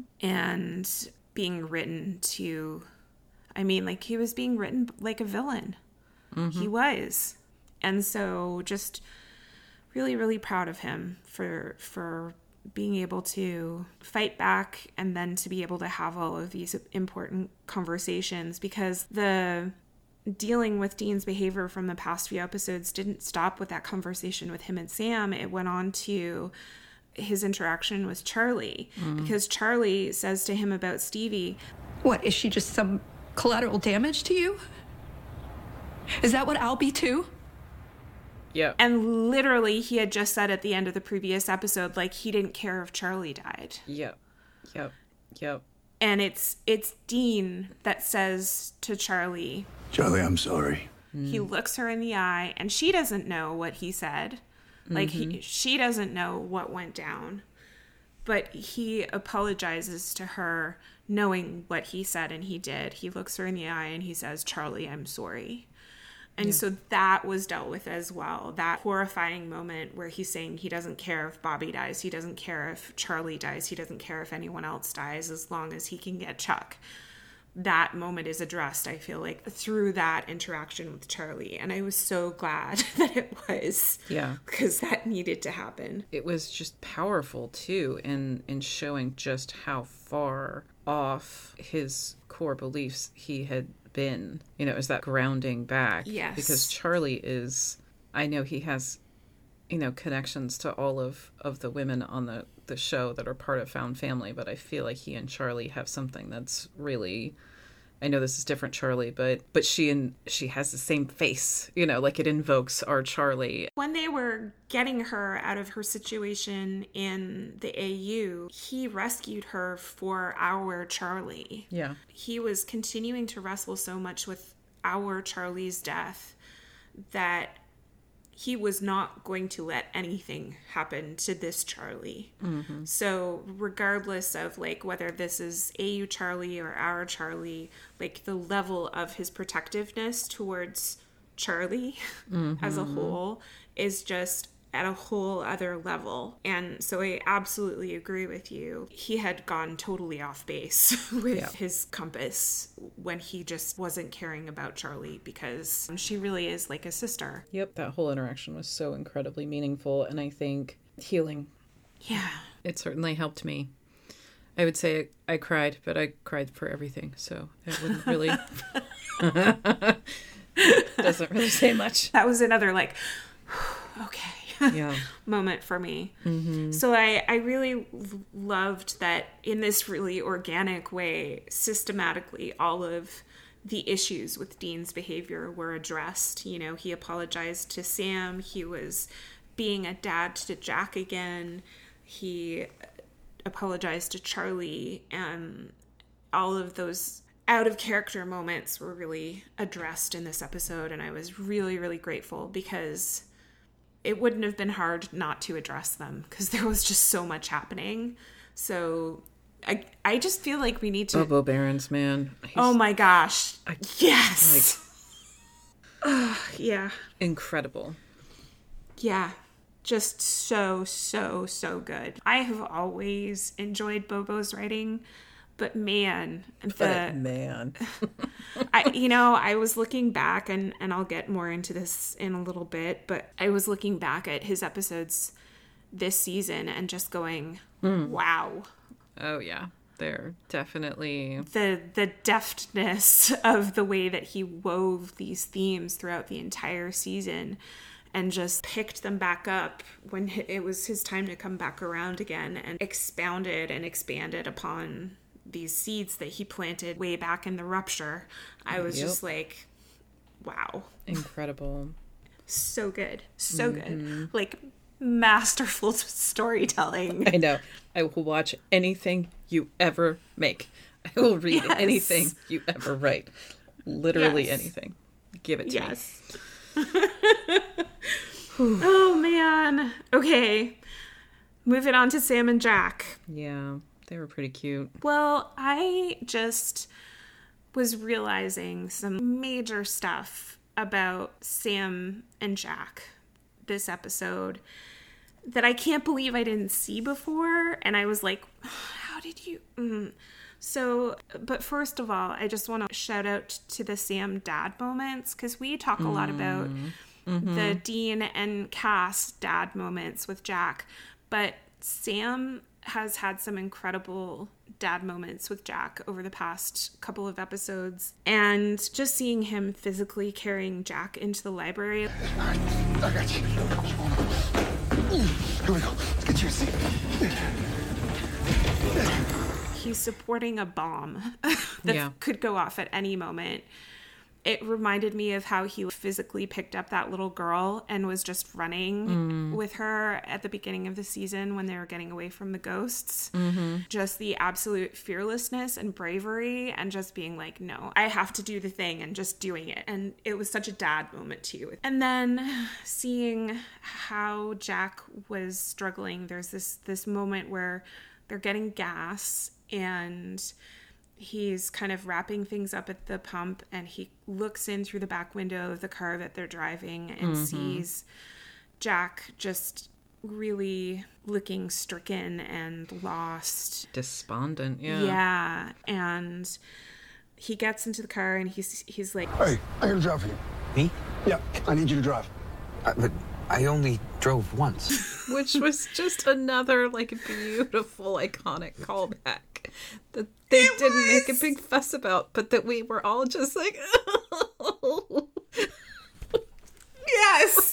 And being written to, I mean, like, he was being written like a villain. Mm-hmm. He was. And so just really, really proud of him for for being able to fight back and then to be able to have all of these important conversations, because the dealing with Dean's behavior from the past few episodes didn't stop with that conversation with him and Sam. It went on to his interaction with Charlie, mm-hmm. because Charlie says to him about Stevie, "What, is she just some collateral damage to you? Is that what I'll be too?" Yeah. And literally he had just said at the end of the previous episode, like, he didn't care if Charlie died. Yep. Yep. Yep. And it's it's Dean that says to Charlie, "Charlie, I'm sorry." He mm. looks her in the eye, and she doesn't know what he said. Like, mm-hmm. he, she doesn't know what went down. But he apologizes to her, knowing what he said and he did. He looks her in the eye and he says, "Charlie, I'm sorry." And yeah. so that was dealt with as well. That horrifying moment where he's saying he doesn't care if Bobby dies. He doesn't care if Charlie dies. He doesn't care if anyone else dies, as long as he can get Chuck. That moment is addressed, I feel like, through that interaction with Charlie. And I was so glad that it was. Yeah. Because that needed to happen. It was just powerful, too, in, in showing just how far off his core beliefs he had been, you know, is that grounding back. Yes. Because Charlie is, I know he has, you know, connections to all of, of the women on the, the show that are part of Found Family, but I feel like he and Charlie have something that's really, I know this is different Charlie, but but she and she has the same face, you know, like it invokes our Charlie. When they were getting her out of her situation in the A U, he rescued her for our Charlie. Yeah. He was continuing to wrestle so much with our Charlie's death that he was not going to let anything happen to this Charlie. Mm-hmm. So regardless of like whether this is A U Charlie or our Charlie, like the level of his protectiveness towards Charlie mm-hmm. as a whole is just at a whole other level. And so I absolutely agree with you. He had gone totally off base with yeah. his compass when he just wasn't caring about Charlie, because she really is like a sister. Yep, that whole interaction was so incredibly meaningful, and I think healing. Yeah. It certainly helped me. I would say I cried, but I cried for everything, so it wouldn't really... doesn't really say much. That was another like, okay. Yeah. moment for me. Mm-hmm. So I, I really loved that in this really organic way, systematically, all of the issues with Dean's behavior were addressed. You know, he apologized to Sam. He was being a dad to Jack again. He apologized to Charlie, and all of those out of character moments were really addressed in this episode. And I was really, really grateful, because it wouldn't have been hard not to address them, because there was just so much happening. So I I just feel like we need to... Bobo Barons, man. He's... Oh my gosh. I... Yes. Like... uh, yeah. Incredible. Yeah. Just so, so, so good. I have always enjoyed Bobo's writing, but man, the but man, I, you know, I was looking back, and, and I'll get more into this in a little bit, but I was looking back at his episodes this season and just going, mm. wow. Oh yeah, they're definitely the the deftness of the way that he wove these themes throughout the entire season, and just picked them back up when it was his time to come back around again, and expounded and expanded upon these seeds that he planted way back in the Rupture. I was yep. just like, wow. Incredible. So good. So mm-hmm. good. Like, masterful storytelling. I know. I will watch anything you ever make. I will read yes. anything you ever write. Literally yes. anything. Give it to yes. me. Oh, man. Okay. Moving on to Sam and Jack. Yeah. They were pretty cute. Well, I just was realizing some major stuff about Sam and Jack this episode that I can't believe I didn't see before. And I was like, how did you... Mm. So, but first of all, I just want to shout out to the Sam dad moments, because we talk a lot about mm-hmm. the Dean and Cass dad moments with Jack. But Sam has had some incredible dad moments with Jack over the past couple of episodes, and just seeing him physically carrying Jack into the library. I got you. Here we go. Let's get you a seat. He's supporting a bomb that yeah. could go off at any moment. It reminded me of how he physically picked up that little girl and was just running mm. with her at the beginning of the season when they were getting away from the ghosts. Mm-hmm. Just the absolute fearlessness and bravery, and just being like, no, I have to do the thing, and just doing it. And it was such a dad moment too. And then seeing how Jack was struggling, there's this this moment where they're getting gas, and he's kind of wrapping things up at the pump, and he looks in through the back window of the car that they're driving and mm-hmm. sees Jack just really looking stricken and lost. Despondent, yeah. Yeah, and he gets into the car, and he's he's like, hey, I gotta drive for you. Me? Yeah, I need you to drive. Uh, but I only drove once. Which was just another, like, beautiful, iconic callback. that they It didn't was. make a big fuss about, but that we were all just like, yes.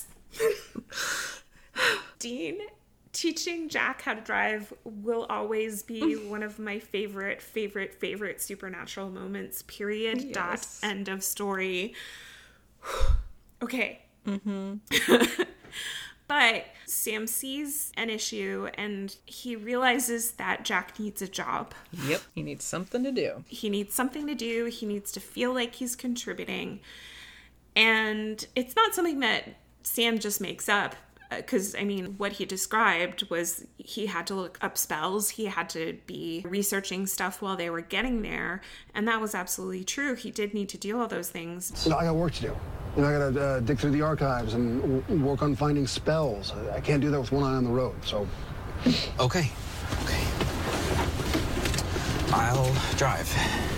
Dean teaching Jack how to drive will always be one of my favorite, favorite, favorite supernatural moments, period, Yes. dot, end of story. Okay. mm-hmm. But Sam sees an issue and he realizes that Jack needs a job. Yep, he needs something to do. He needs something to do. He needs to feel like he's contributing. And it's not something that Sam just makes up. Because, I mean, what he described was he had to look up spells. He had to be researching stuff while they were getting there. And that was absolutely true. He did need to do all those things. You know, I got work to do. You know, I gotta uh, dig through the archives and w- work on finding spells. I can't do that with one eye on the road, so... Okay. Okay. I'll drive.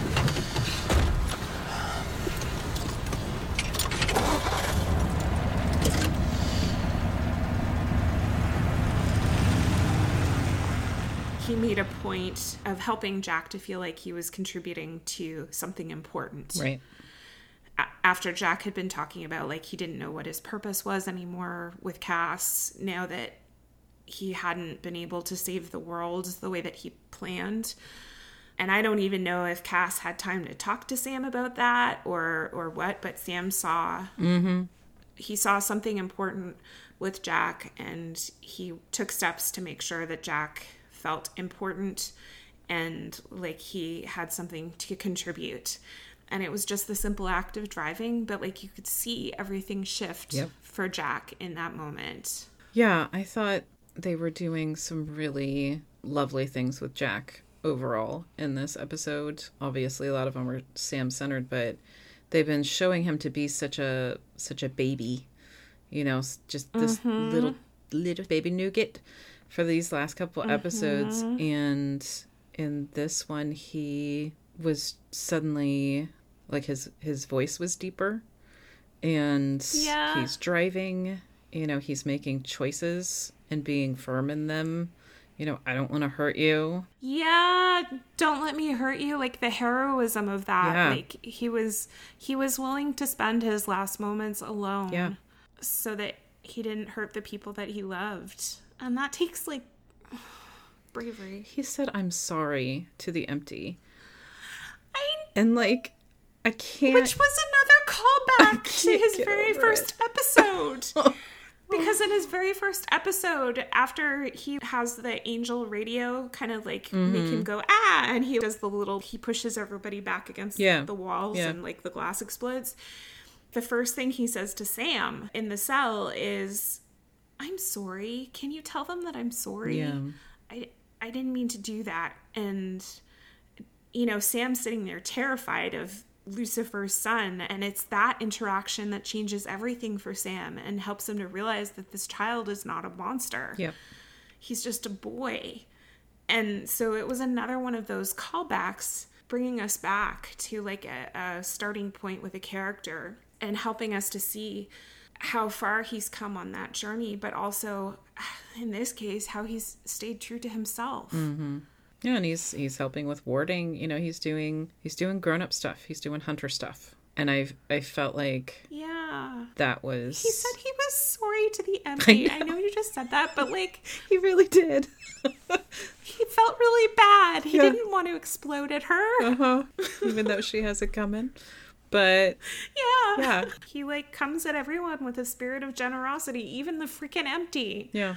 He made a point of helping Jack to feel like he was contributing to something important. Right. A- after Jack had been talking about, like, he didn't know what his purpose was anymore with Cass, now that he hadn't been able to save the world the way that he planned. And I don't even know if Cass had time to talk to Sam about that or or what, but Sam saw Mm-hmm. he saw something important with Jack, and he took steps to make sure that Jack felt important and like he had something to contribute. And it was just the simple act of driving, but like you could see everything shift Yep. for Jack in that moment. Yeah, I thought they were doing some really lovely things with Jack overall in this episode. Obviously, a lot of them were Sam-centered, but they've been showing him to be such a such a baby, you know, s- just this Mhm. little little baby nougat for these last couple episodes. Mhm. And in this one, he was suddenly like his his voice was deeper, and Yeah. he's driving. You know, he's making choices and being firm in them. You know, I don't want to hurt you. Yeah, don't let me hurt you. Like the heroism of that. Yeah. Like he was he was willing to spend his last moments alone. Yeah. So that he didn't hurt the people that he loved. And that takes like bravery. He said, "I'm sorry" to the empty. I And like, I can't. Which was another callback to can't his get very over first it. episode. Because in his very first episode, after he has the angel radio kind of like make Mm-hmm. him go, ah, and he does the little, he pushes everybody back against Yeah. the walls Yeah. and like the glass explodes. The first thing he says to Sam in the cell is, I'm sorry. Can you tell them that I'm sorry? Yeah. I, I didn't mean to do that. And, you know, Sam's sitting there terrified of Lucifer's son, and it's that interaction that changes everything for Sam and helps him to realize that this child is not a monster. Yep. He's just a boy. And so it was another one of those callbacks, bringing us back to like a, a starting point with a character and helping us to see how far he's come on that journey, but also in this case how he's stayed true to himself. Mm-hmm. Yeah, and he's he's helping with warding. You know, he's doing he's doing grown up stuff. He's doing hunter stuff, and I I felt like Yeah. that was. He said he was sorry to the empty. I know. I know you just said that, but like he really did. he felt really bad. He Yeah. didn't want to explode at her. Uh huh. Even though she has it coming, but Yeah. Yeah. He like comes at everyone with a spirit of generosity, even the freaking empty. yeah.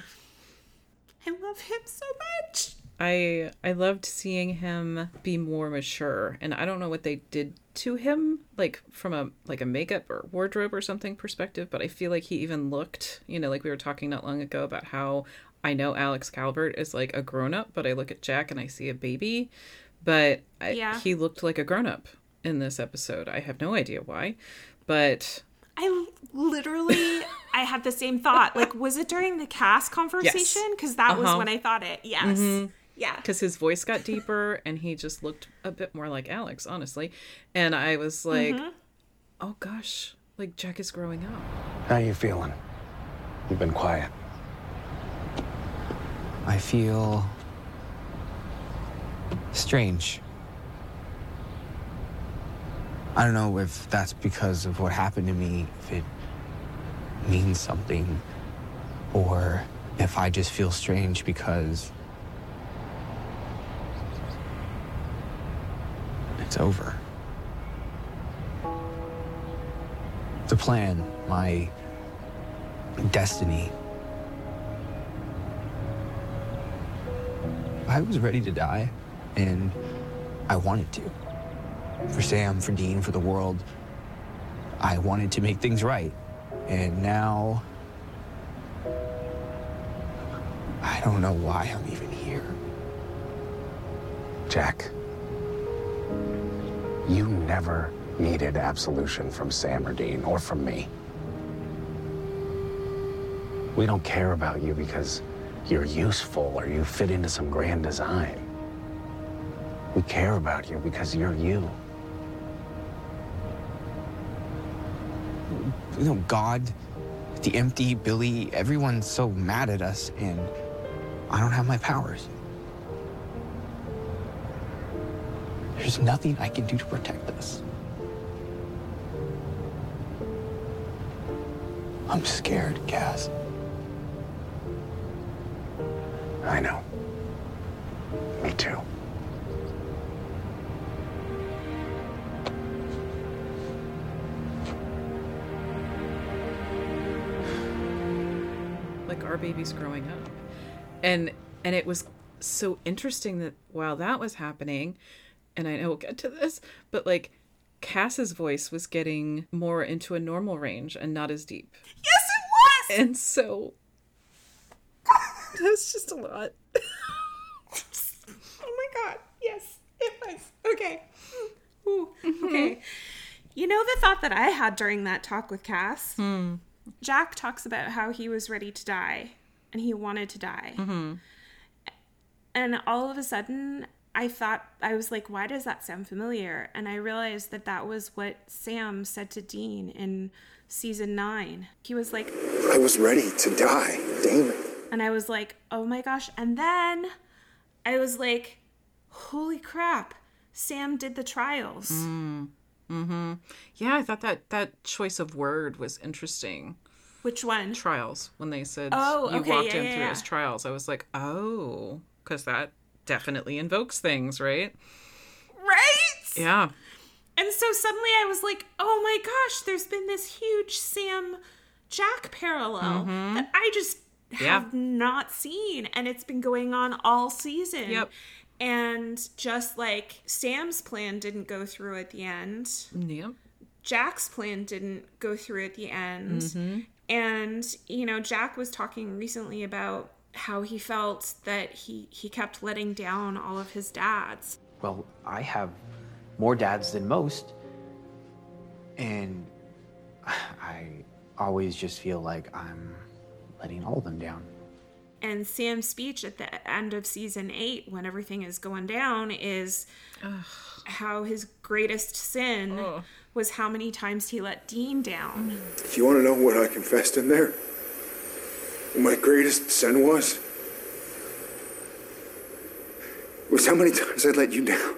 I love him so much. I I loved seeing him be more mature, and I don't know what they did to him, like from a like a makeup or wardrobe or something perspective, but I feel like he even looked, you know, like we were talking not long ago about how I know Alex Calvert is like a grown up, but I look at Jack and I see a baby, but I, Yeah. he looked like a grown up in this episode. I have no idea why, but I literally, I had the same thought. Like, was it during the cast conversation? Because that was Uh-huh. when I thought it. Yes. Mhm. Yeah. because his voice got deeper and he just looked a bit more like Alex, honestly. And I was like, Mhm. oh gosh, like Jack is growing up. How you feeling? You've been quiet. I feel strange. I don't know if that's because of what happened to me, if it means something, or if I just feel strange because it's over. The plan, my destiny. I was ready to die, and I wanted to. For Sam, for Dean, for the world. I wanted to make things right. And now, I don't know why I'm even here. Jack, you never needed absolution from Sam or Dean, or from me. We don't care about you because you're useful or you fit into some grand design. We care about you because you're you. You know, God, the empty, Billy, everyone's so mad at us, and I don't have my powers. There's nothing I can do to protect us. I'm scared, Cass. I know. Me too. Like our baby's growing up. And and it was so interesting that while that was happening, and I know we'll get to this, but like Cass's voice was getting more into a normal range and not as deep. Yes, it was! And so that's just a lot. Oh my god, yes, it was. Okay. Ooh, okay. You know the thought that I had during that talk with Cass? Hmm. Jack talks about how he was ready to die and he wanted to die. Mm-hmm. And all of a sudden, I thought, I was like, why does that sound familiar? And I realized that that was what Sam said to Dean in season nine. He was like, I was ready to die, Damon. And I was like, oh my gosh. And then I was like, holy crap, Sam did the trials. Mm. Mm-hmm. Yeah, I thought that that choice of word was interesting. Which one? Trials. When they said oh, you okay, walked yeah, in yeah, through yeah. his trials, I was like, oh, because that definitely invokes things, right? Right? Yeah. And so suddenly I was like, oh my gosh, there's been this huge Sam Jack parallel Mm-hmm. that I just Yeah. have not seen. And it's been going on all season. Yep. And just like Sam's plan didn't go through at the end. Yep. Jack's plan didn't go through at the end. Mm-hmm. And, you know, Jack was talking recently about how he felt that he, he kept letting down all of his dads. Well, I have more dads than most, and I always just feel like I'm letting all of them down. And Sam's speech at the end of season eight, when everything is going down, is Ugh. how his greatest sin Ugh. was how many times he let Dean down. If you want to know what I confessed in there, what my greatest sin was, was how many times I let you down.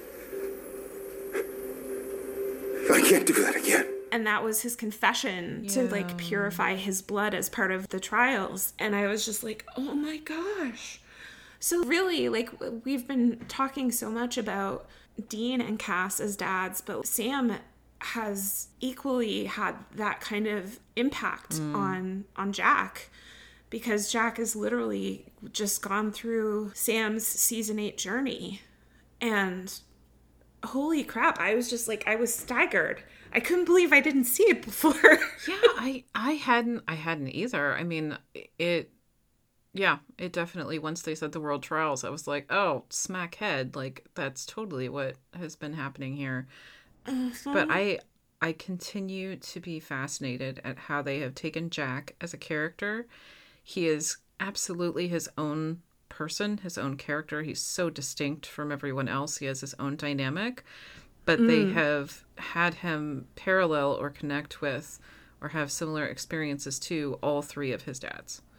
I can't do that again. And that was his confession Yeah. to like purify his blood as part of the trials. And I was just like, oh my gosh. So really, like, we've been talking so much about Dean and Cass as dads, but Sam has equally had that kind of impact Mm. on on Jack, because Jack has literally just gone through Sam's season eight journey. And holy crap, I was just like, I was staggered. I couldn't believe I didn't see it before. Yeah, I I hadn't I hadn't either. I mean, it yeah, it definitely, once they said the world trials, I was like, oh, smack head, like that's totally what has been happening here. Mm-hmm. But I I continue to be fascinated at how they have taken Jack as a character. He is absolutely his own person, his own character. He's so distinct from everyone else. He has his own dynamic. But Mm. they have had him parallel or connect with or have similar experiences to all three of his dads.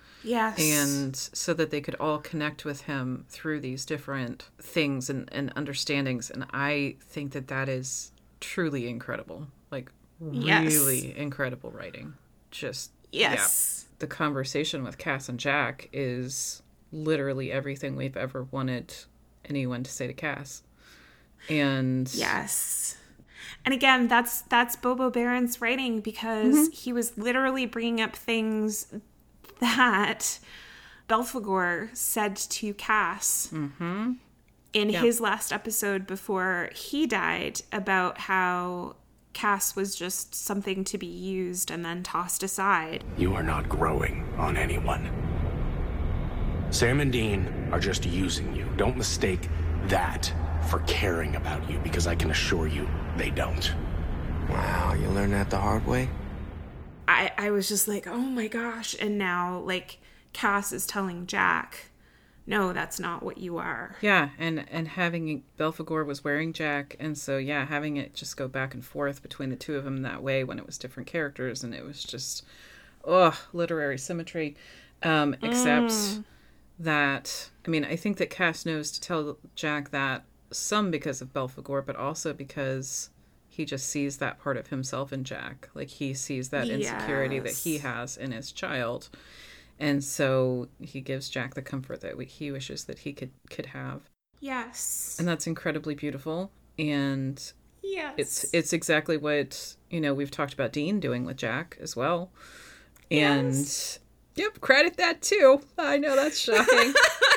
Yes. And so that they could all connect with him through these different things and, and understandings. And I think that that is truly incredible. Like, really yes. incredible writing. Just, yes. Yeah. The conversation with Cass and Jack is literally everything we've ever wanted anyone to say to Cass. And yes. And again, that's that's Bobo Baron's writing, because mm-hmm. he was literally bringing up things that Belphegor said to Cass mm-hmm. in yeah. his last episode before he died, about how Cass was just something to be used and then tossed aside. You are not growing on anyone. Sam and Dean are just using you. Don't mistake that for caring about you, because I can assure you they don't. Wow, you learned that the hard way? I, I was just like, oh my gosh. And now, like, Cass is telling Jack, no, that's not what you are. Yeah, and, and having Belphegor was wearing Jack, and so, yeah, having it just go back and forth between the two of them that way when it was different characters, and it was just, ugh, literary symmetry. Um, except Mm. that, I mean, I think that Cass knows to tell Jack that, some because of Belphegor, but also because he just sees that part of himself in Jack. Like, he sees that insecurity yes. that he has in his child. And so he gives Jack the comfort that he wishes that he could, could have. Yes. And that's incredibly beautiful. And yes. it's it's exactly what, you know, we've talked about Dean doing with Jack as well. And, yes. yep, credit that too. I know that's shocking.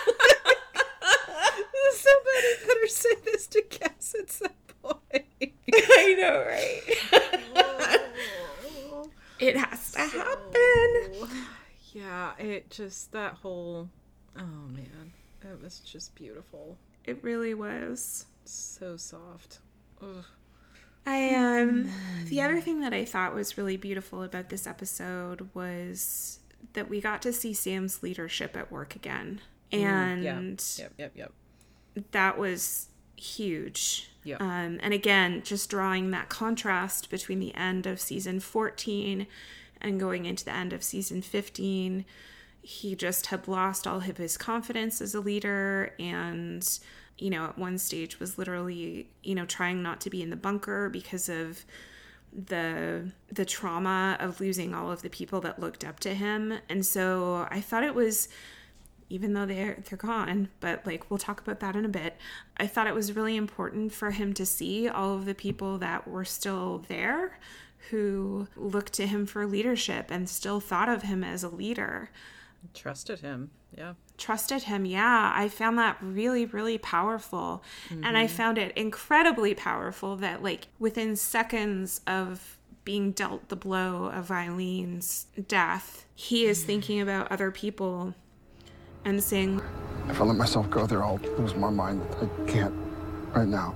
Somebody better say this to Cass at some point. I know, right? It has to so, happen. Yeah, it just, that whole, oh man, it was just beautiful. It really was. So soft. Ugh. I, um, the other thing that I thought was really beautiful about this episode was that we got to see Sam's leadership at work again. And mm, yeah. yep, yep, yep. that was huge. Yeah. Um, and again, just drawing that contrast between the end of season fourteen and going into the end of season fifteen. He just had lost all of his confidence as a leader, and, you know, at one stage was literally, you know, trying not to be in the bunker because of the the trauma of losing all of the people that looked up to him. And so I thought it was, even though they're they're gone, but like we'll talk about that in a bit, I thought it was really important for him to see all of the people that were still there who looked to him for leadership and still thought of him as a leader. Trusted him, yeah. Trusted him, yeah. I found that really, really powerful. Mm-hmm. And I found it incredibly powerful that, like, within seconds of being dealt the blow of Eileen's death, he is thinking about other people and saying, if I let myself go there, I'll lose my mind. I can't right now.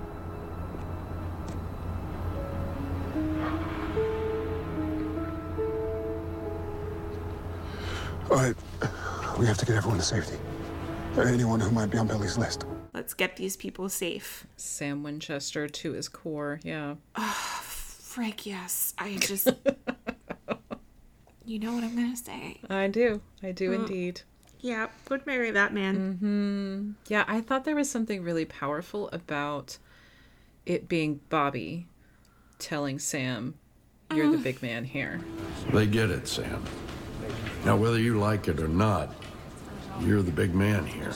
All right, we have to get everyone to safety. Anyone who might be on Billy's list. Let's get these people safe. Sam Winchester to his core, yeah. Oh, frick, yes. I just... You know what I'm going to say. I do. I do oh. indeed. Yeah, would marry that man. Mm-hmm. Yeah, I thought there was something really powerful about it being Bobby telling Sam, you're mm. the big man here. They get it, Sam. Now, whether you like it or not, you're the big man here.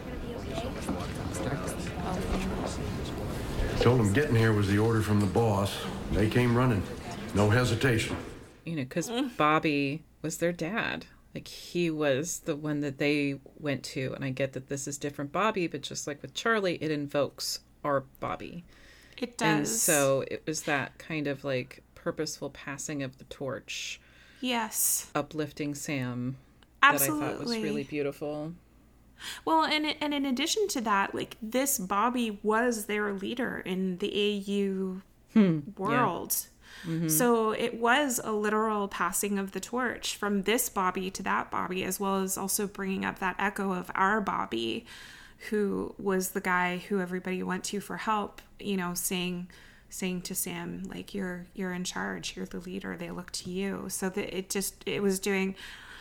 Told them getting here was the order from the boss. They came running. No hesitation. You know, because Bobby was their dad. Like, he was the one that they went to. And I get that this is different Bobby, but just like with Charlie, it invokes our Bobby. It does. And so it was that kind of like purposeful passing of the torch. Yes. Uplifting Sam. Absolutely. That I thought was really beautiful. Well, and and in addition to that, like, this Bobby was their leader in the A U hmm. world. Yeah. Mm-hmm. So it was a literal passing of the torch from this Bobby to that Bobby, as well as also bringing up that echo of our Bobby, who was the guy who everybody went to for help, you know, saying saying to Sam, like, you're you're in charge, you're the leader, they look to you. So that it just, it was doing,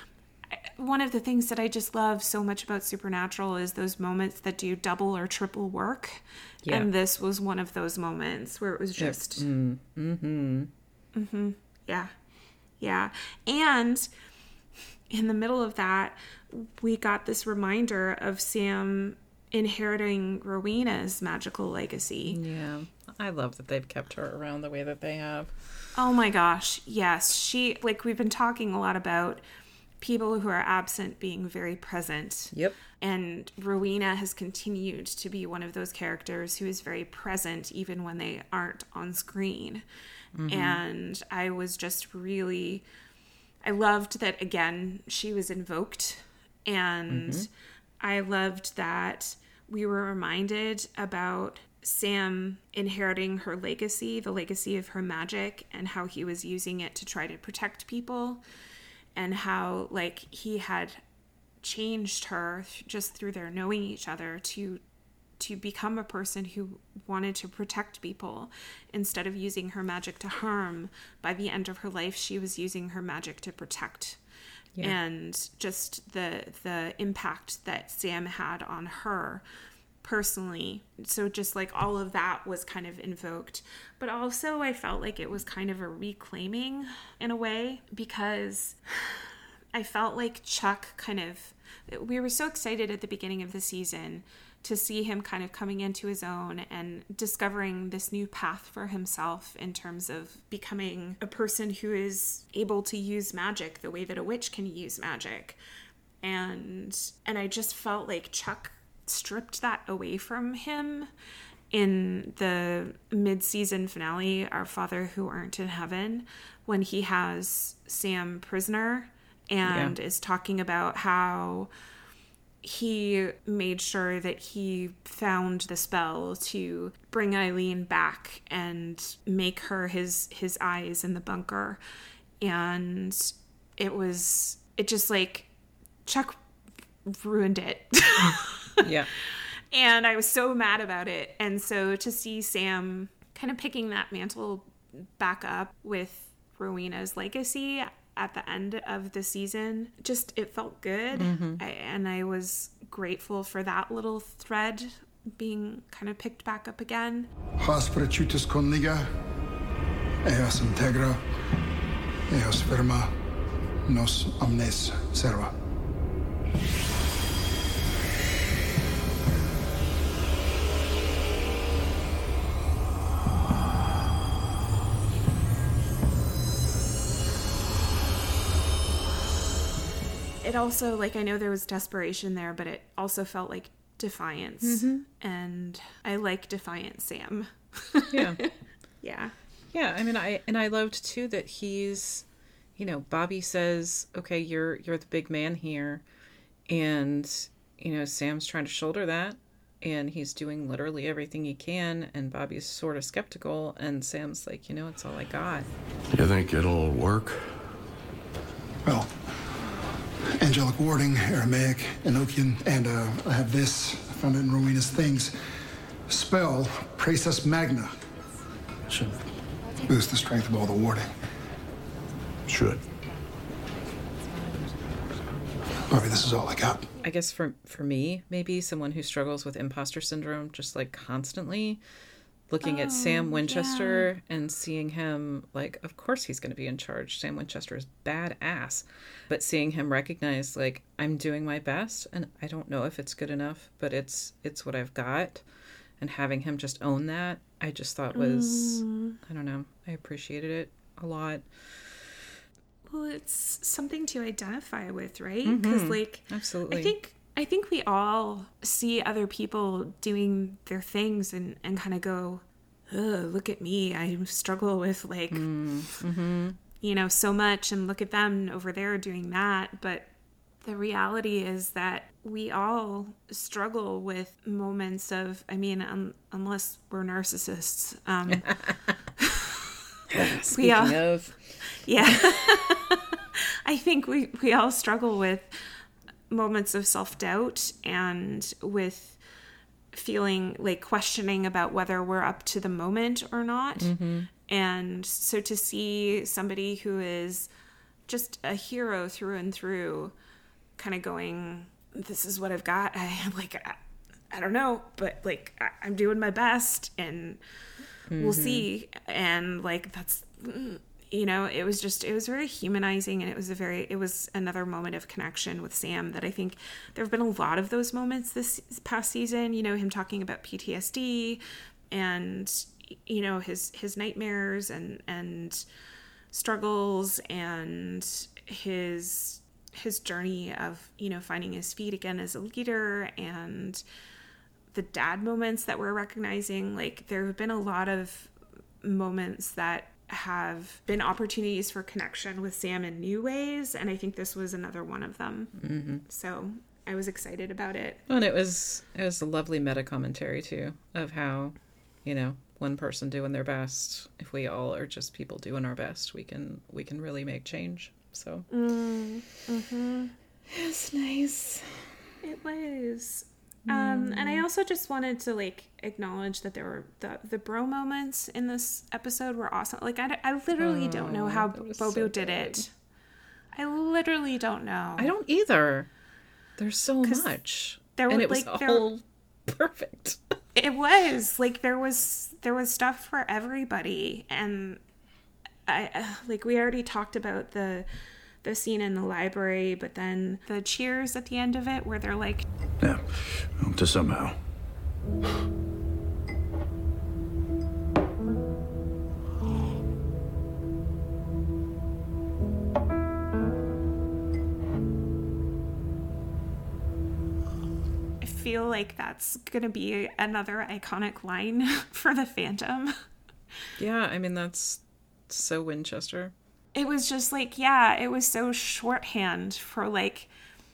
one of the things that I just love so much about Supernatural is those moments that do double or triple work. Yeah. And this was one of those moments where it was just... Mm. Mm-hmm. Mm-hmm. Yeah. Yeah. And in the middle of that, we got this reminder of Sam inheriting Rowena's magical legacy. Yeah. I love that they've kept her around the way that they have. Oh my gosh. Yes. She, like, we've been talking a lot about people who are absent being very present. Yep. And Rowena has continued to be one of those characters who is very present even when they aren't on screen. Mm-hmm. And I was just really, I loved that, again, she was invoked. And mm-hmm. I loved that we were reminded about Sam inheriting her legacy, the legacy of her magic, and how he was using it to try to protect people. And how, like, he had changed her just through their knowing each other to to become a person who wanted to protect people instead of using her magic to harm. By the end of her life, she was using her magic to protect. Yeah. And just the the impact that Sam had on her personally. So just like all of that was kind of invoked. But also I felt like it was kind of a reclaiming in a way, because I felt like Chuck kind of, we were so excited at the beginning of the season to see him kind of coming into his own and discovering this new path for himself in terms of becoming a person who is able to use magic the way that a witch can use magic. And and I just felt like Chuck stripped that away from him in the mid-season finale, Our Father Who Art in Heaven, when he has Sam prisoner and yeah. is talking about how he made sure that he found the spell to bring Eileen back and make her his his eyes in the bunker. And it was, it just like, Chuck ruined it. Yeah. And I was so mad about it. And so to see Sam kind of picking that mantle back up with Rowena's legacy at the end of the season, just, it felt good. Mm-hmm. I, and I was grateful for that little thread being kind of picked back up again. Has prechutis conliga, eos integra, eos firma, nos omnes serva. It also, like, I know there was desperation there, but it also felt like defiance. Mm-hmm. And I like defiant Sam. Yeah. Yeah. Yeah, I mean, I and I loved too that he's, you know, Bobby says, okay, you're you're the big man here. And, you know, Sam's trying to shoulder that. And he's doing literally everything he can. And Bobby's sort of skeptical. And Sam's like, you know, it's all I got. You think it'll work? Well, angelic warding, Aramaic, Enochian, and uh, I have this. I found it in Rowena's things. Spell, Praesus Magna. Should boost the strength of all the warding. Should. Bobby, this is all I got. I guess for for me, maybe someone who struggles with imposter syndrome, just like constantly looking oh, at Sam Winchester yeah. and seeing him, like, of course he's going to be in charge. Sam Winchester is badass. But seeing him recognize, like, I'm doing my best, and I don't know if it's good enough, but it's it's what I've got. And having him just own that, I just thought was, mm. I don't know, I appreciated it a lot. Well, it's something to identify with, right? Because, mm-hmm. like, absolutely. I think I think we all see other people doing their things and, and kind of go, ugh, look at me. I struggle with, like, mm-hmm. you know, so much, and look at them over there doing that. But the reality is that we all struggle with moments of, I mean, um, unless we're narcissists. Um, Speaking we all, of. Yeah. I think we, we all struggle with moments of self-doubt and with feeling like questioning about whether we're up to the moment or not. Mm-hmm. And so to see somebody who is just a hero through and through kind of going, this is what I've got. I am like, I, I don't know, but like, I, I'm doing my best, and mm-hmm. we'll see. And like, that's, you know, it was just, it was very humanizing, and it was a very, it was another moment of connection with Sam that I think there have been a lot of those moments this past season, you know, him talking about P T S D and, you know, his, his nightmares and, and struggles, and his, his journey of, you know, finding his feet again as a leader, and the dad moments that we're recognizing. Like, there have been a lot of moments that have been opportunities for connection with Sam in new ways, and I think this was another one of them. Mm-hmm. So I was excited about it. And it was it was a lovely meta commentary too, of how, you know, one person doing their best, if we all are just people doing our best, we can we can really make change. So mm, mm-hmm. It's nice. It was. Um, and I also just wanted to like acknowledge that there were the, the bro moments in this episode were awesome. Like I, I literally oh, don't know how Bobo so did it. I literally don't know. I don't either. There's so much. There and was it was like all perfect. It was like there was there was stuff for everybody, and I like we already talked about the. the scene in the library, but then the cheers at the end of it where they're like, yeah, to somehow. I feel like that's gonna be another iconic line for the Phantom. Yeah, I mean, that's so Winchester. It was just like, yeah, it was so shorthand for like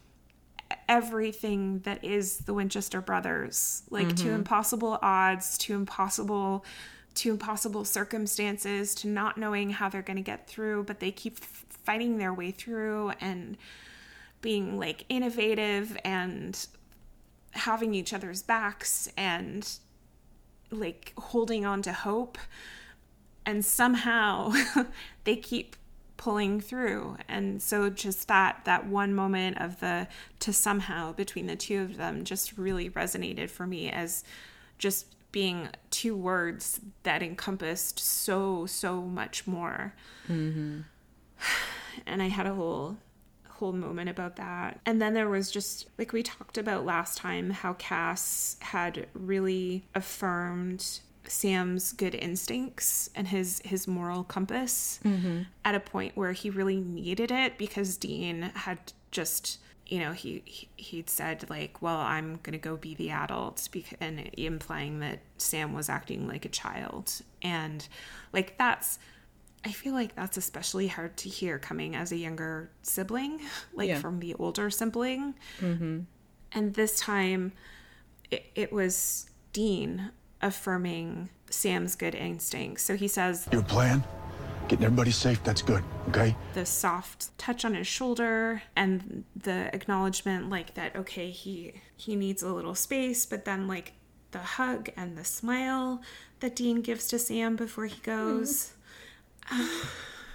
everything that is the Winchester brothers. Like mm-hmm. to impossible odds, to impossible, to impossible circumstances, to not knowing how they're going to get through, but they keep f- fighting their way through and being like innovative and having each other's backs and like holding on to hope. And somehow they keep pulling through. And so just that that one moment of the to somehow between the two of them just really resonated for me as just being two words that encompassed so so much more. Mm-hmm. And I had a whole whole moment about that. And then there was just like we talked about last time, how Cass had really affirmed Sam's good instincts and his his moral compass mm-hmm. at a point where he really needed it, because Dean had just, you know, he, he he'd said like, well, I'm gonna go be the adult, because, and implying that Sam was acting like a child. And like that's I feel like that's especially hard to hear coming as a younger sibling, like yeah. from the older sibling. Mm-hmm. And this time it, it was Dean affirming Sam's good instincts. So he says, your plan? Getting everybody safe, that's good, okay? The soft touch on his shoulder and the acknowledgement like that, okay, he he needs a little space, but then like the hug and the smile that Dean gives to Sam before he goes. Mm.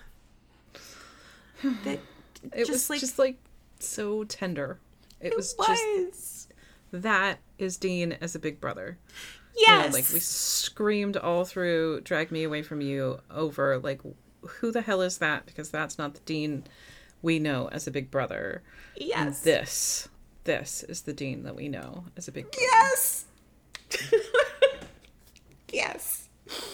that it just was like, just like so tender. It, it was, was just that is Dean as a big brother. Yes. You know, like we screamed all through Drag Me Away From You over like, who the hell is that? Because that's not the Dean we know as a big brother. Yes. And this, this is the Dean that we know as a big brother. Yes. Yes.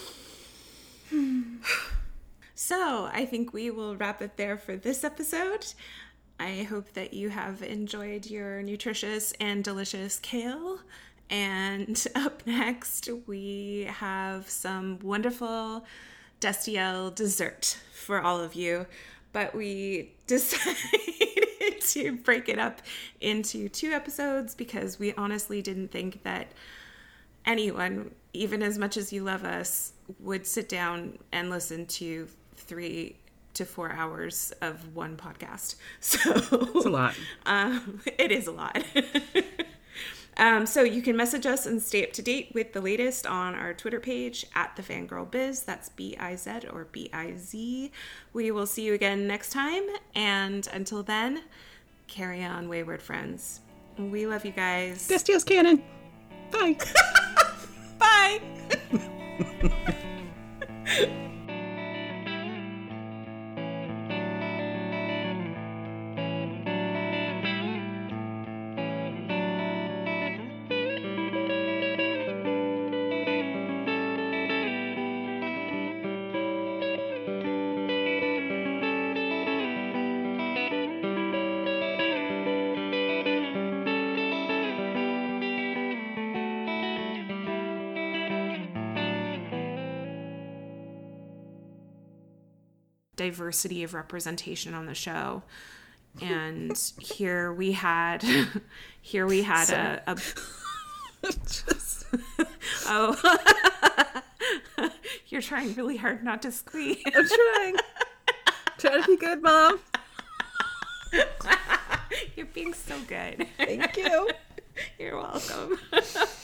So I think we will wrap it there for this episode. I hope that you have enjoyed your nutritious and delicious kale. And up next, we have some wonderful Destiel dessert for all of you. But we decided to break it up into two episodes because we honestly didn't think that anyone, even as much as you love us, would sit down and listen to three to four hours of one podcast. So it's a lot. Um, it is a lot. Um, so you can message us and stay up to date with the latest on our Twitter page at the Fangirl Biz. That's B I Z or B I Z. We will see you again next time. And until then, carry on, wayward friends. We love you guys. Destio's canon. Bye. Bye. Diversity of representation on the show, and here we had here we had a, a... Just... oh you're trying really hard not to squeak. I'm trying trying to be good, Mom. You're being so good. Thank you. You're welcome.